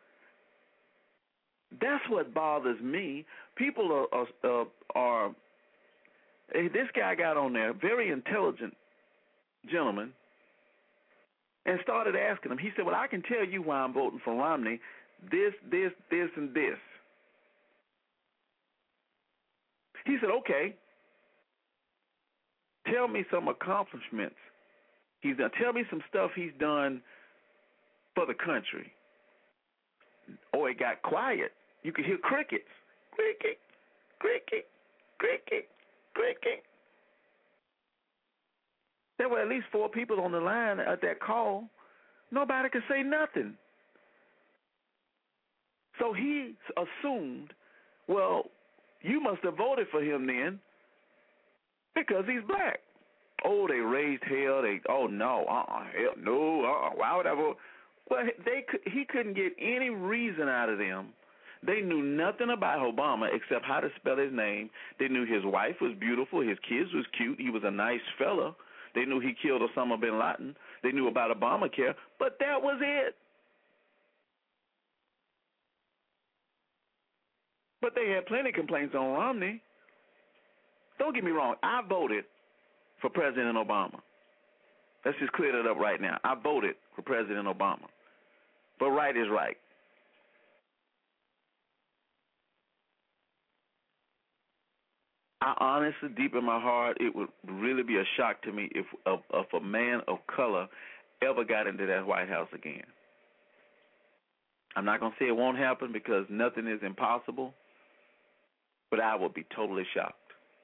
That's what bothers me. People are, are, are this guy got on there, very intelligent gentleman, and started asking him. He said, well, I can tell you why I'm voting for Romney, this, this, this, and this. He said, okay, tell me some accomplishments he's done. Tell me some stuff he's done for the country. Or it got quiet. You could hear crickets. Cricket, cricket, cricket, cricket. There were at least four people on the line at that call. Nobody could say nothing. So he assumed, well, you must have voted for him then because he's black. Oh, they raised hell. They, oh, no, uh-uh, hell, no, uh-uh, why would I vote? Well, they could, he couldn't get any reason out of them. They knew nothing about Obama except how to spell his name. They knew his wife was beautiful, his kids was cute, he was a nice fella. They knew he killed Osama bin Laden. They knew about Obamacare, but that was it. But they had plenty of complaints on Romney. Don't get me wrong, I voted for President Obama. Let's just clear that up right now. I voted for President Obama. But right is right. I honestly, deep in my heart, it would really be a shock to me if, if, if a man of color ever got into that White House again. I'm not going to say it won't happen because nothing is impossible, but I would be totally shocked.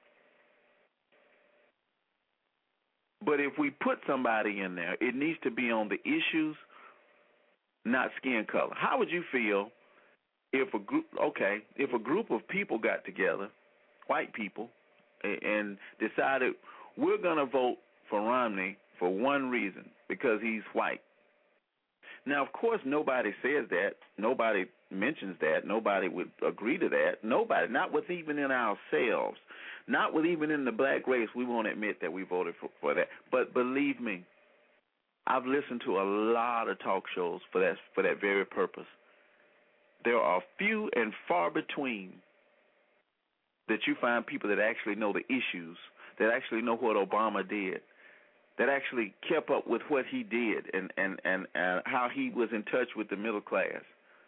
But if we put somebody in there, it needs to be on the issues, not skin color. How would you feel if a group, okay, if a group of people got together, white people, and decided we're going to vote for Romney for one reason, because he's white? Now, of course, nobody says that. Nobody mentions that. Nobody would agree to that. Nobody, not with even in ourselves, not with even in the black race, we won't admit that we voted for, for that. But believe me, I've listened to a lot of talk shows for that for that very purpose. There are few and far between that you find people that actually know the issues, that actually know what Obama did, that actually kept up with what he did and, and, and, and how he was in touch with the middle class.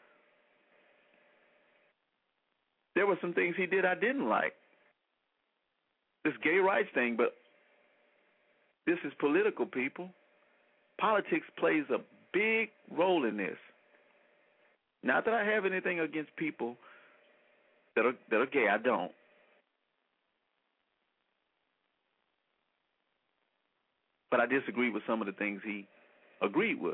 There were some things he did I didn't like. This gay rights thing, but this is political, people. Politics plays a big role in this. Not that I have anything against people that are that are gay. I don't. But I disagree with some of the things he agreed with.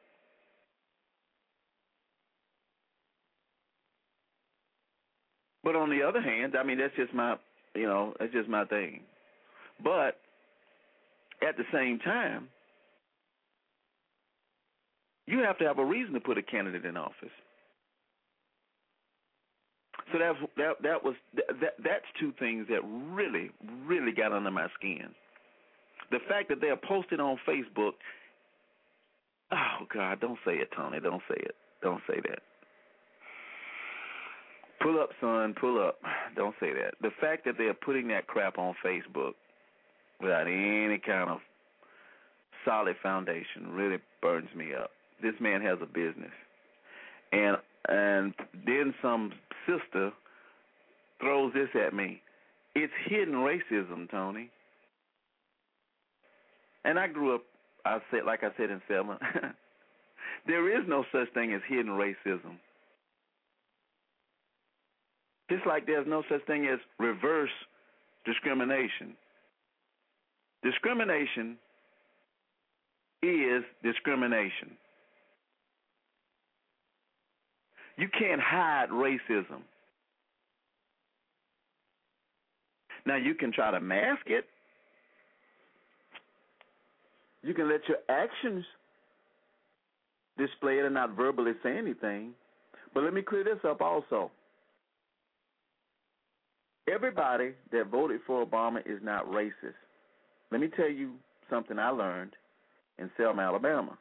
But on the other hand, I mean, that's just my, you know, that's just my thing. But at the same time, you have to have a reason to put a candidate in office. So that that that was that that's two things that really really got under my skin. The fact that they're posted on Facebook. Oh God, don't say it, Tony. Don't say it. Don't say that. Pull up, son. Pull up. Don't say that. The fact that they're putting that crap on Facebook without any kind of solid foundation really burns me up. This man has a business, and and then some sister throws this at me. It's hidden racism, Tony. And I grew up, I said, like I said in Selma, there is no such thing as hidden racism. Just like there's no such thing as reverse discrimination. Discrimination is discrimination. You can't hide racism. Now, you can try to mask it. You can let your actions display it and not verbally say anything. But let me clear this up also. Everybody that voted for Obama is not racist. Let me tell you something I learned in Selma, Alabama.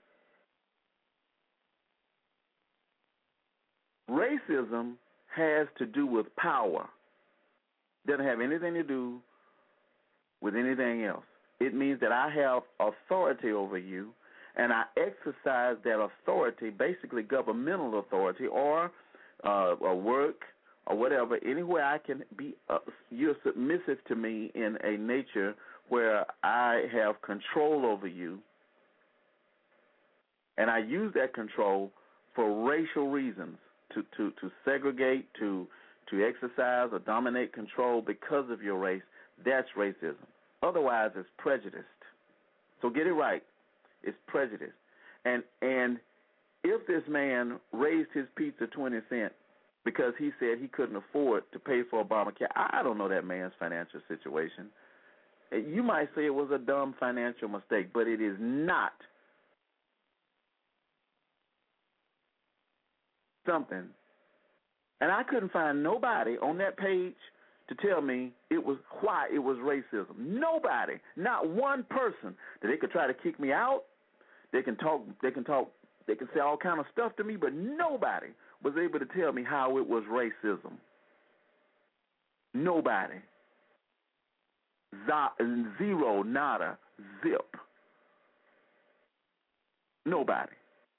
Racism has to do with power. Doesn't have anything to do with anything else. It means that I have authority over you, and I exercise that authority, basically governmental authority, or uh, or work, or whatever, anywhere I can be. Uh, you're submissive to me in a nature where I have control over you, and I use that control for racial reasons. To, to, to segregate, to to exercise or dominate control because of your race, that's racism. Otherwise, it's prejudiced. So get it right. It's prejudice. And and if this man raised his pizza twenty cents because he said he couldn't afford to pay for Obamacare, I don't know that man's financial situation. You might say it was a dumb financial mistake, but it is not something. And I couldn't find nobody on that page to tell me it was why it was racism. Nobody, not one person that they could try to kick me out. They can talk, they can talk, they can say all kind of stuff to me, but nobody was able to tell me how it was racism. Nobody. Z- zero, nada, zip. Nobody.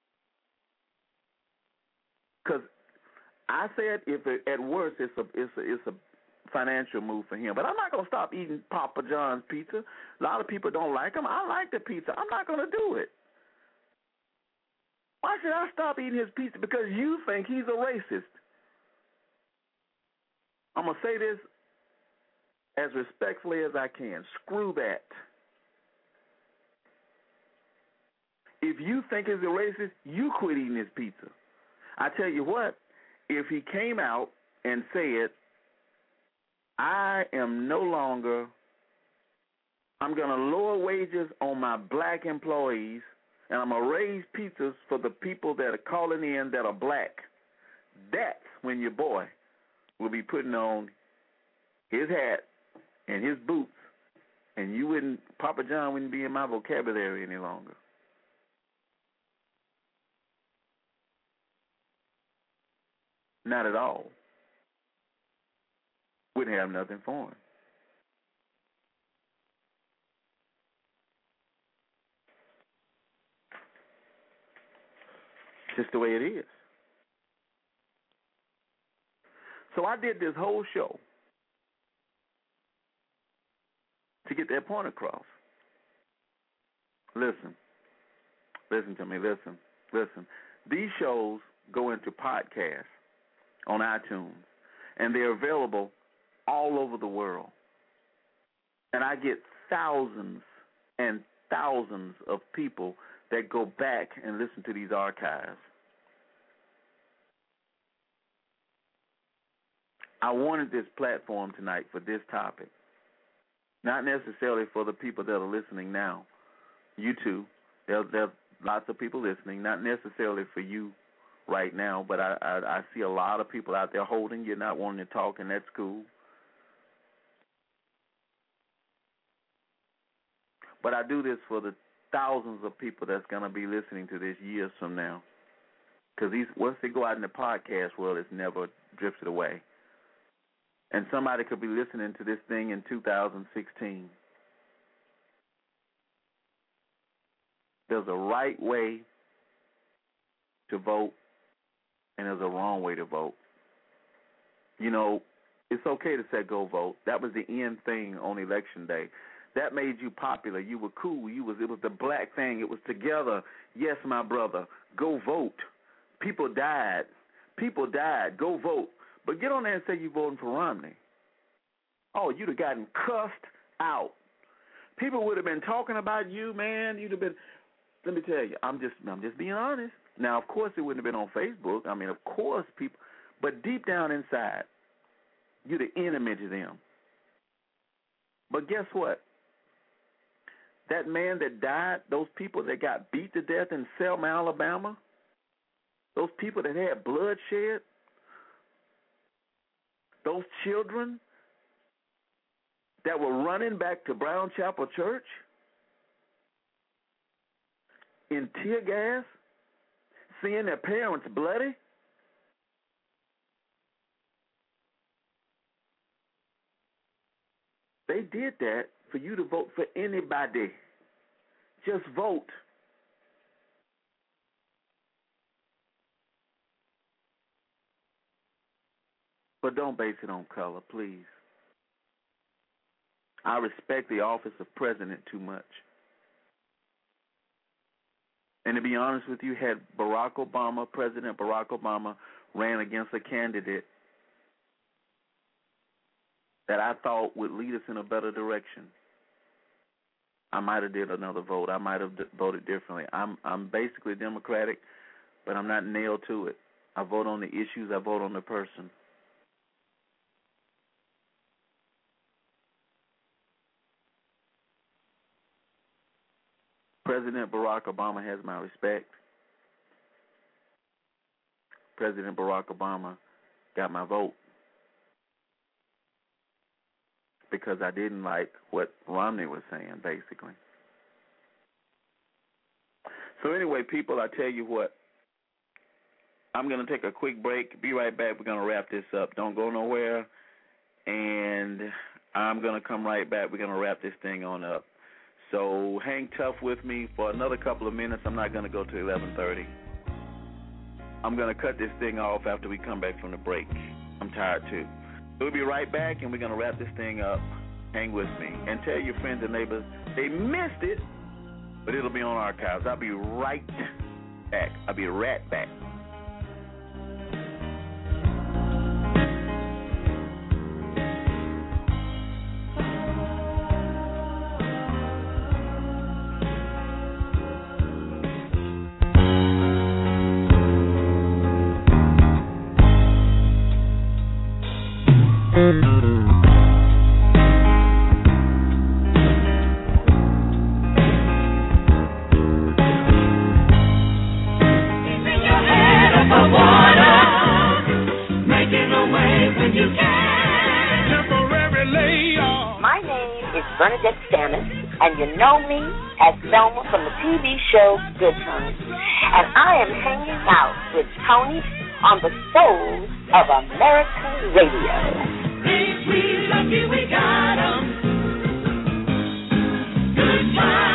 Because I said, if it, at worst, it's a it's a it's a financial move for him. But I'm not gonna stop eating Papa John's pizza. A lot of people don't like him. I like the pizza. I'm not gonna do it. Why should I stop eating his pizza? Because you think he's a racist. I'm gonna say this as respectfully as I can. Screw that. If you think he's a racist, you quit eating his pizza. I tell you what, if he came out and said, I am no longer, I'm going to lower wages on my black employees, and I'm going to raise pizzas for the people that are calling in that are black. that's when your boy will be putting on his hat and his boots, and you wouldn't, Papa John wouldn't be in my vocabulary any longer. Not at all. Wouldn't have nothing for him. Just the way it is. So I did this whole show to get that point across. Listen. Listen to me. Listen. Listen. These shows go into podcasts on iTunes, and they're available all over the world. And I get thousands and thousands of people that go back and listen to these archives. I wanted this platform tonight for this topic, not necessarily for the people that are listening now. You too. There, there are lots of people listening, not necessarily for you right now, but I, I, I see a lot of people out there holding you, not wanting to talk, and that's cool. But I do this for the thousands of people that's going to be listening to this years from now, because these once they go out in the podcast world, it's never drifted away. And somebody could be listening to this thing in two thousand sixteen. There's a right way to vote, and there's a wrong way to vote. You know, it's okay to say go vote. That was the end thing on election day. That made you popular. You were cool. You was it was the black thing. It was together. Yes, my brother, go vote. People died. People died. Go vote. But get on there and say you're voting for Romney. Oh, you'd have gotten cussed out. People would have been talking about you, man. You'd have been. Let me tell you, I'm just, I'm just being honest. Now, of course, it wouldn't have been on Facebook. I mean, of course, people. But deep down inside, you're the enemy to them. But guess what? That man that died, those people that got beat to death in Selma, Alabama, those people that had bloodshed, those children that were running back to Brown Chapel Church in tear gas, seeing their parents bloody, they did that for you to vote for anybody. Just vote. But don't base it on color, please. I respect the office of president too much. And to be honest with you, had Barack Obama, President Barack Obama, ran against a candidate that I thought would lead us in a better direction, I might have did another vote. I might have d- voted differently. I'm I'm basically Democratic, but I'm not nailed to it. I vote on the issues. I vote on the person. President Barack Obama has my respect. President Barack Obama got my vote because I didn't like what Romney was saying, basically. So anyway, people, I tell you what, I'm going to take a quick break. Be right back. We're going to wrap this up. Don't go nowhere. And I'm going to come right back. We're going to wrap this thing on up. So hang tough with me for another couple of minutes. I'm not going to go to eleven thirty. I'm going to cut this thing off after we come back from the break. I'm tired too. We'll be right back, and we're going to wrap this thing up. Hang with me. And tell your friends and neighbors they missed it, but it'll be on archives. I'll be right back. I'll be right back. Keeping your head Stannis, and you know me as Thelma from the T V show Good Times. And I am hanging out with Tony on the Soul of American Radio. Ain't we lucky we got 'em? Good times.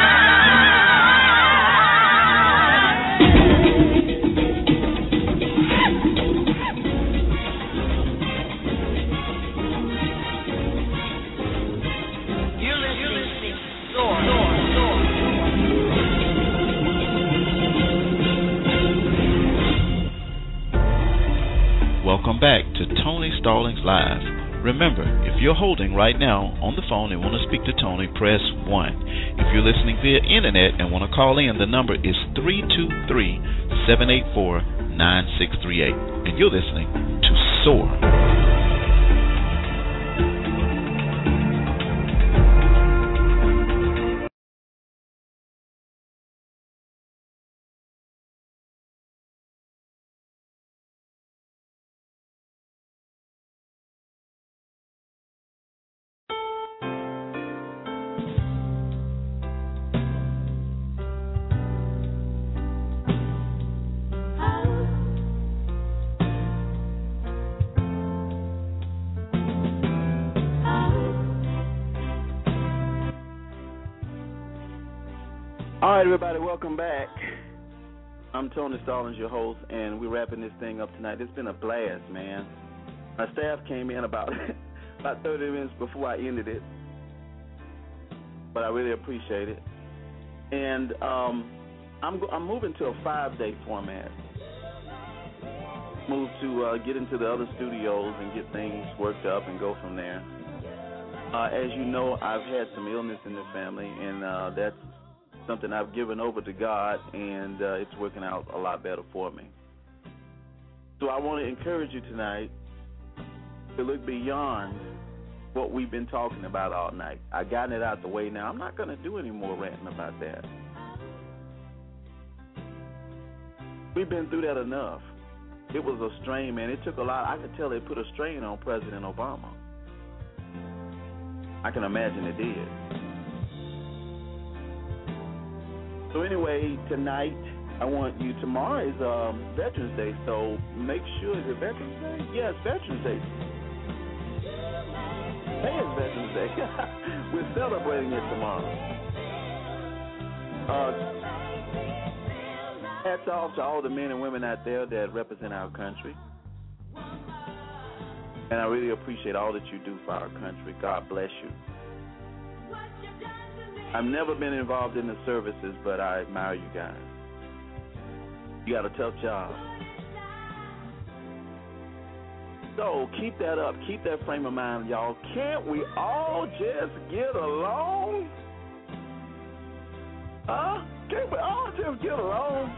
Welcome back to Tony Stallings Live. Remember, if you're holding right now on the phone and want to speak to Tony, press one. If you're listening via internet and want to call in, the number is three two three, seven eight four, nine six three eight. And you're listening to Soar. All right, everybody, welcome back. I'm Tony Stallings, your host, and we're wrapping this thing up tonight. It's been a blast, man. My staff came in about about thirty minutes before I ended it, but I really appreciate it. And um, I'm I'm moving to a five-day format. Move to uh, get into the other studios and get things worked up and go from there. Uh, as you know, I've had some illness in the family, and uh, that's something I've given over to God, and uh, it's working out a lot better for me. So I want to encourage you tonight to look beyond what we've been talking about all night. I've gotten it out the way now. I'm not going to do any more ranting about that. We've been through that enough. It was a strain, man. It took a lot. I could tell it put a strain on President Obama. I can imagine it did. So anyway, tonight I want you. Tomorrow is um, Veterans Day, so make sure. Is it Veterans Day? Yes, Veterans Day. Hey, it's Veterans Day. We're celebrating it tomorrow. Uh, hats off to all the men and women out there that represent our country, and I really appreciate all that you do for our country. God bless you. I've never been involved in the services, but I admire you guys. You got a tough job. So keep that up. Keep that frame of mind, y'all. Can't we all just get along? Huh? Can't we all just get along?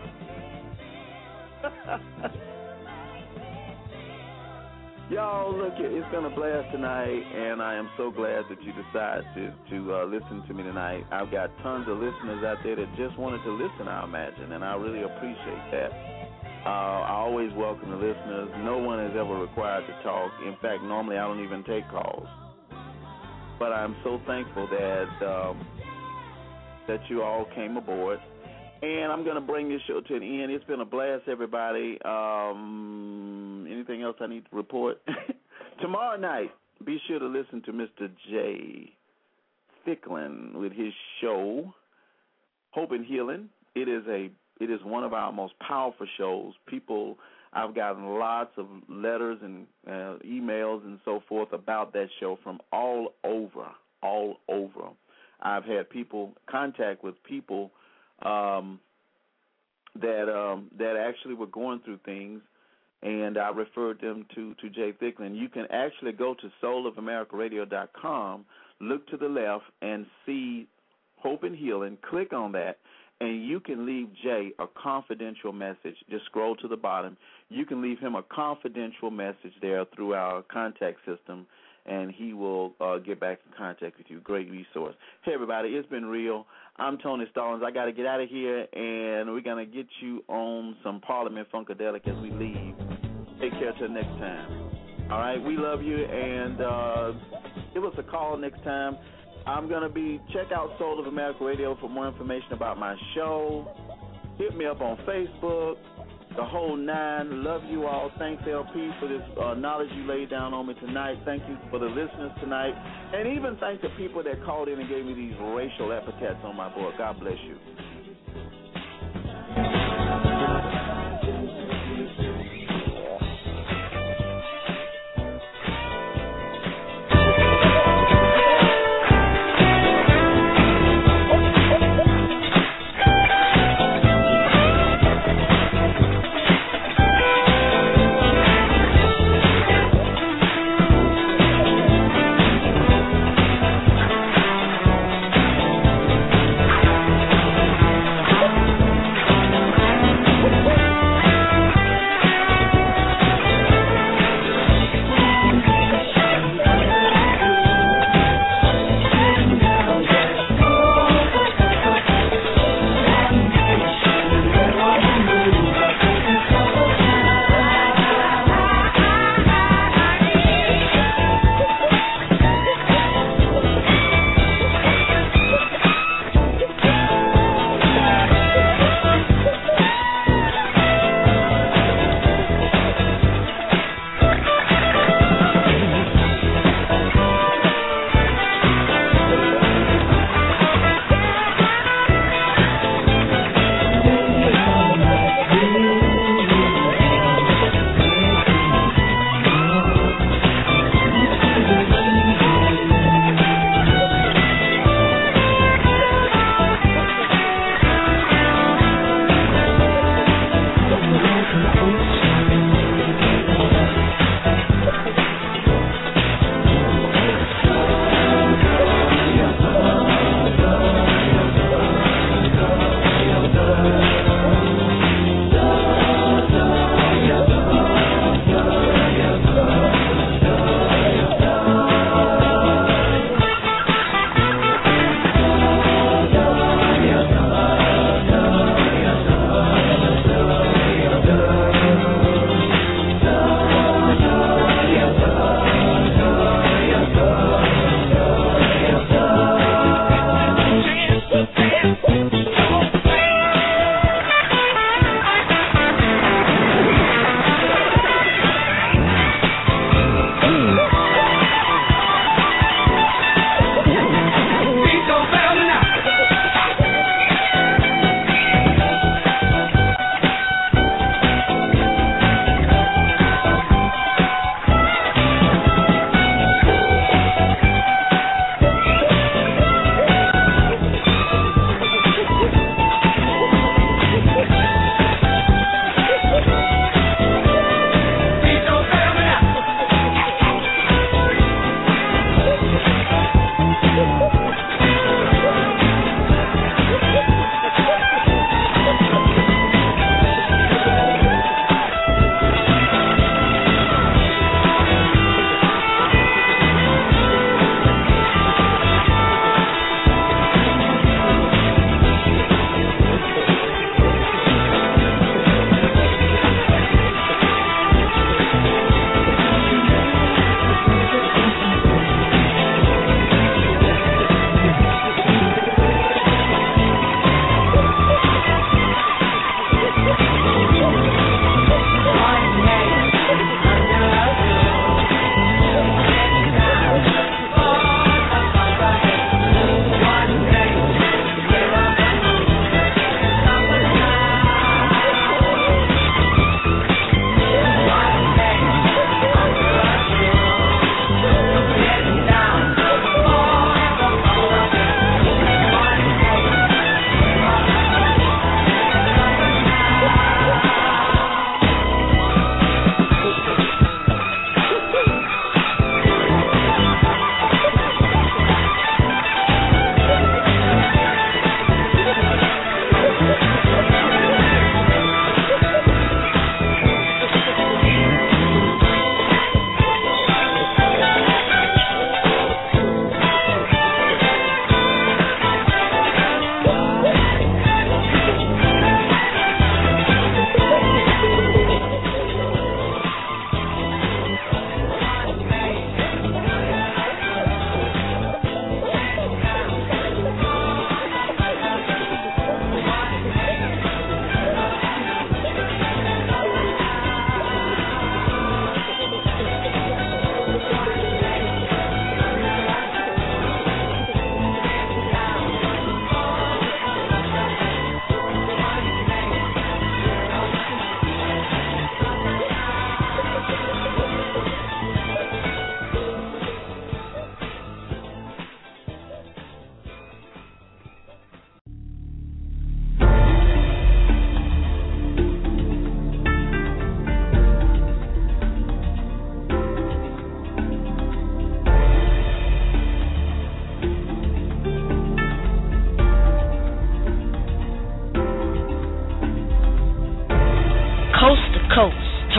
Y'all, look, it's been a blast tonight, and I am so glad that you decided to, to uh, listen to me tonight. I've got tons of listeners out there that just wanted to listen, I imagine, and I really appreciate that. Uh, I always welcome the listeners. No one is ever required to talk. In fact, normally I don't even take calls. But I'm so thankful that um, that you all came aboard. And I'm going to bring this show to an end. It's been a blast, everybody. Um, anything else I need to report? Tomorrow night, be sure to listen to Mister Jay Thicklin with his show, Hope and Healing. It is a it is one of our most powerful shows. People, I've gotten lots of letters and uh, emails and so forth about that show from all over, all over. I've had people contact with people Um, that um, that actually were going through things, and I referred them to, to Jay Thicklin. You can actually go to soul of america radio dot com, look to the left, and see Hope and Healing. Click on that, and you can leave Jay a confidential message. Just scroll to the bottom. You can leave him a confidential message there through our contact system, and he will uh, get back in contact with you. Great resource. Hey, everybody, it's been real. I'm Tony Stallings. I got to get out of here, and we're going to get you on some Parliament Funkadelic as we leave. Take care till next time. All right, we love you, and uh, give us a call next time. I'm going to be, check out Soul of America Radio for more information about my show. Hit me up on Facebook, the whole nine. Love you all. Thanks, L P, for this uh, knowledge you laid down on me tonight. Thank you for the listeners tonight. And even thank the people that called in and gave me these racial epithets on my book. God bless you.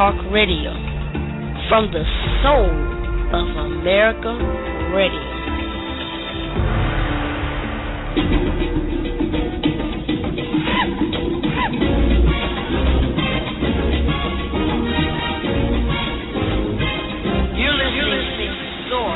Talk Radio. From the soul of America Radio. You're listening to Soar.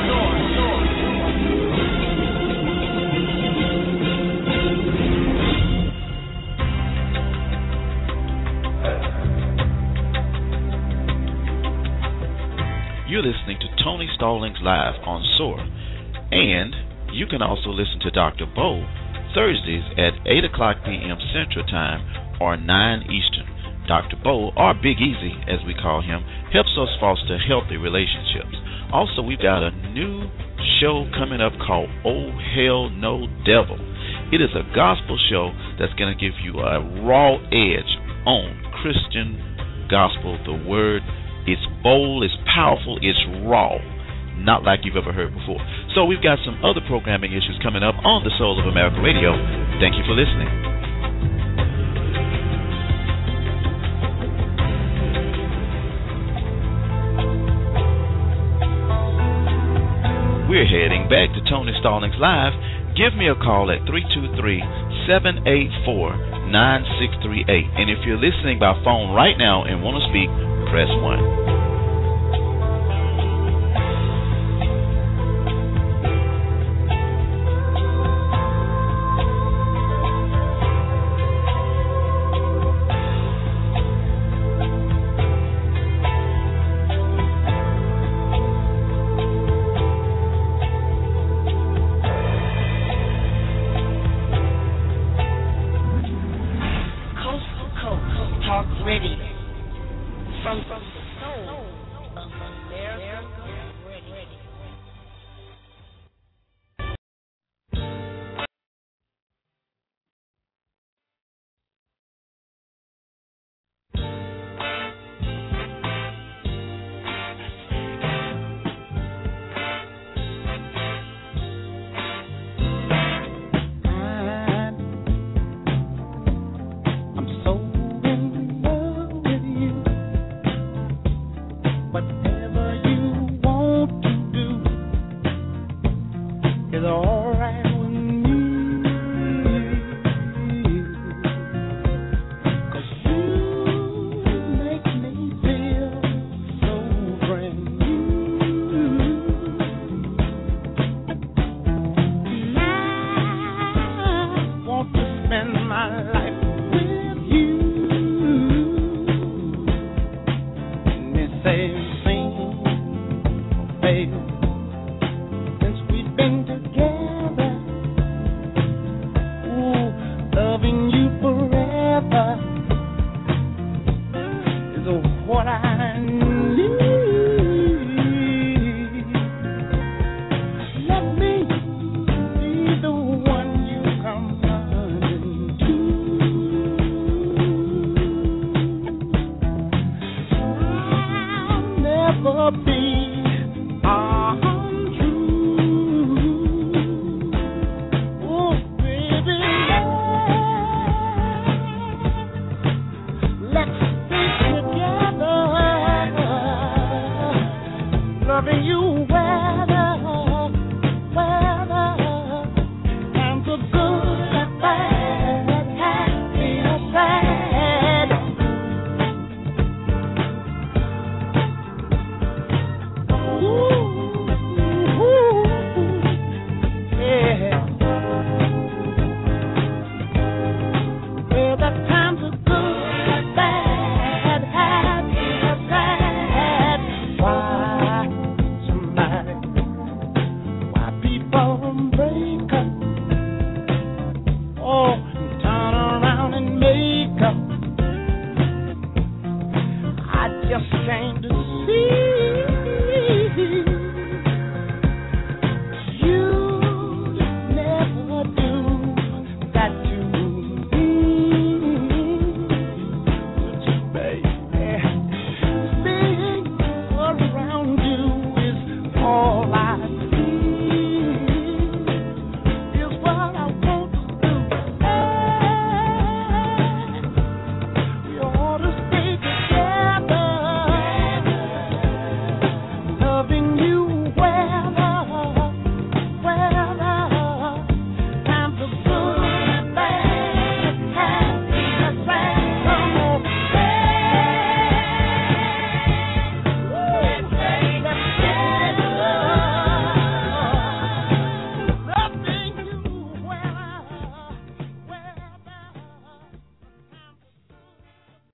You're listening to Tony Stallings Live on Soar. And you can also listen to Doctor Bo Thursdays at eight o'clock p.m. Central Time or nine Eastern. Doctor Bo, or Big Easy as we call him, helps us foster healthy relationships. Also, we've got a new show coming up called Oh Hell No Devil. It is a gospel show that's going to give you a raw edge on Christian gospel, the word. It's bold, it's powerful, it's raw, not like you've ever heard before. So we've got some other programming issues coming up on the Soul of America Radio. Thank you for listening. We're heading back to Tony Stallings Live. Give me a call at three two three, seven eight four, nine six three eight. And if you're listening by phone right now and want to speak, press one. My life.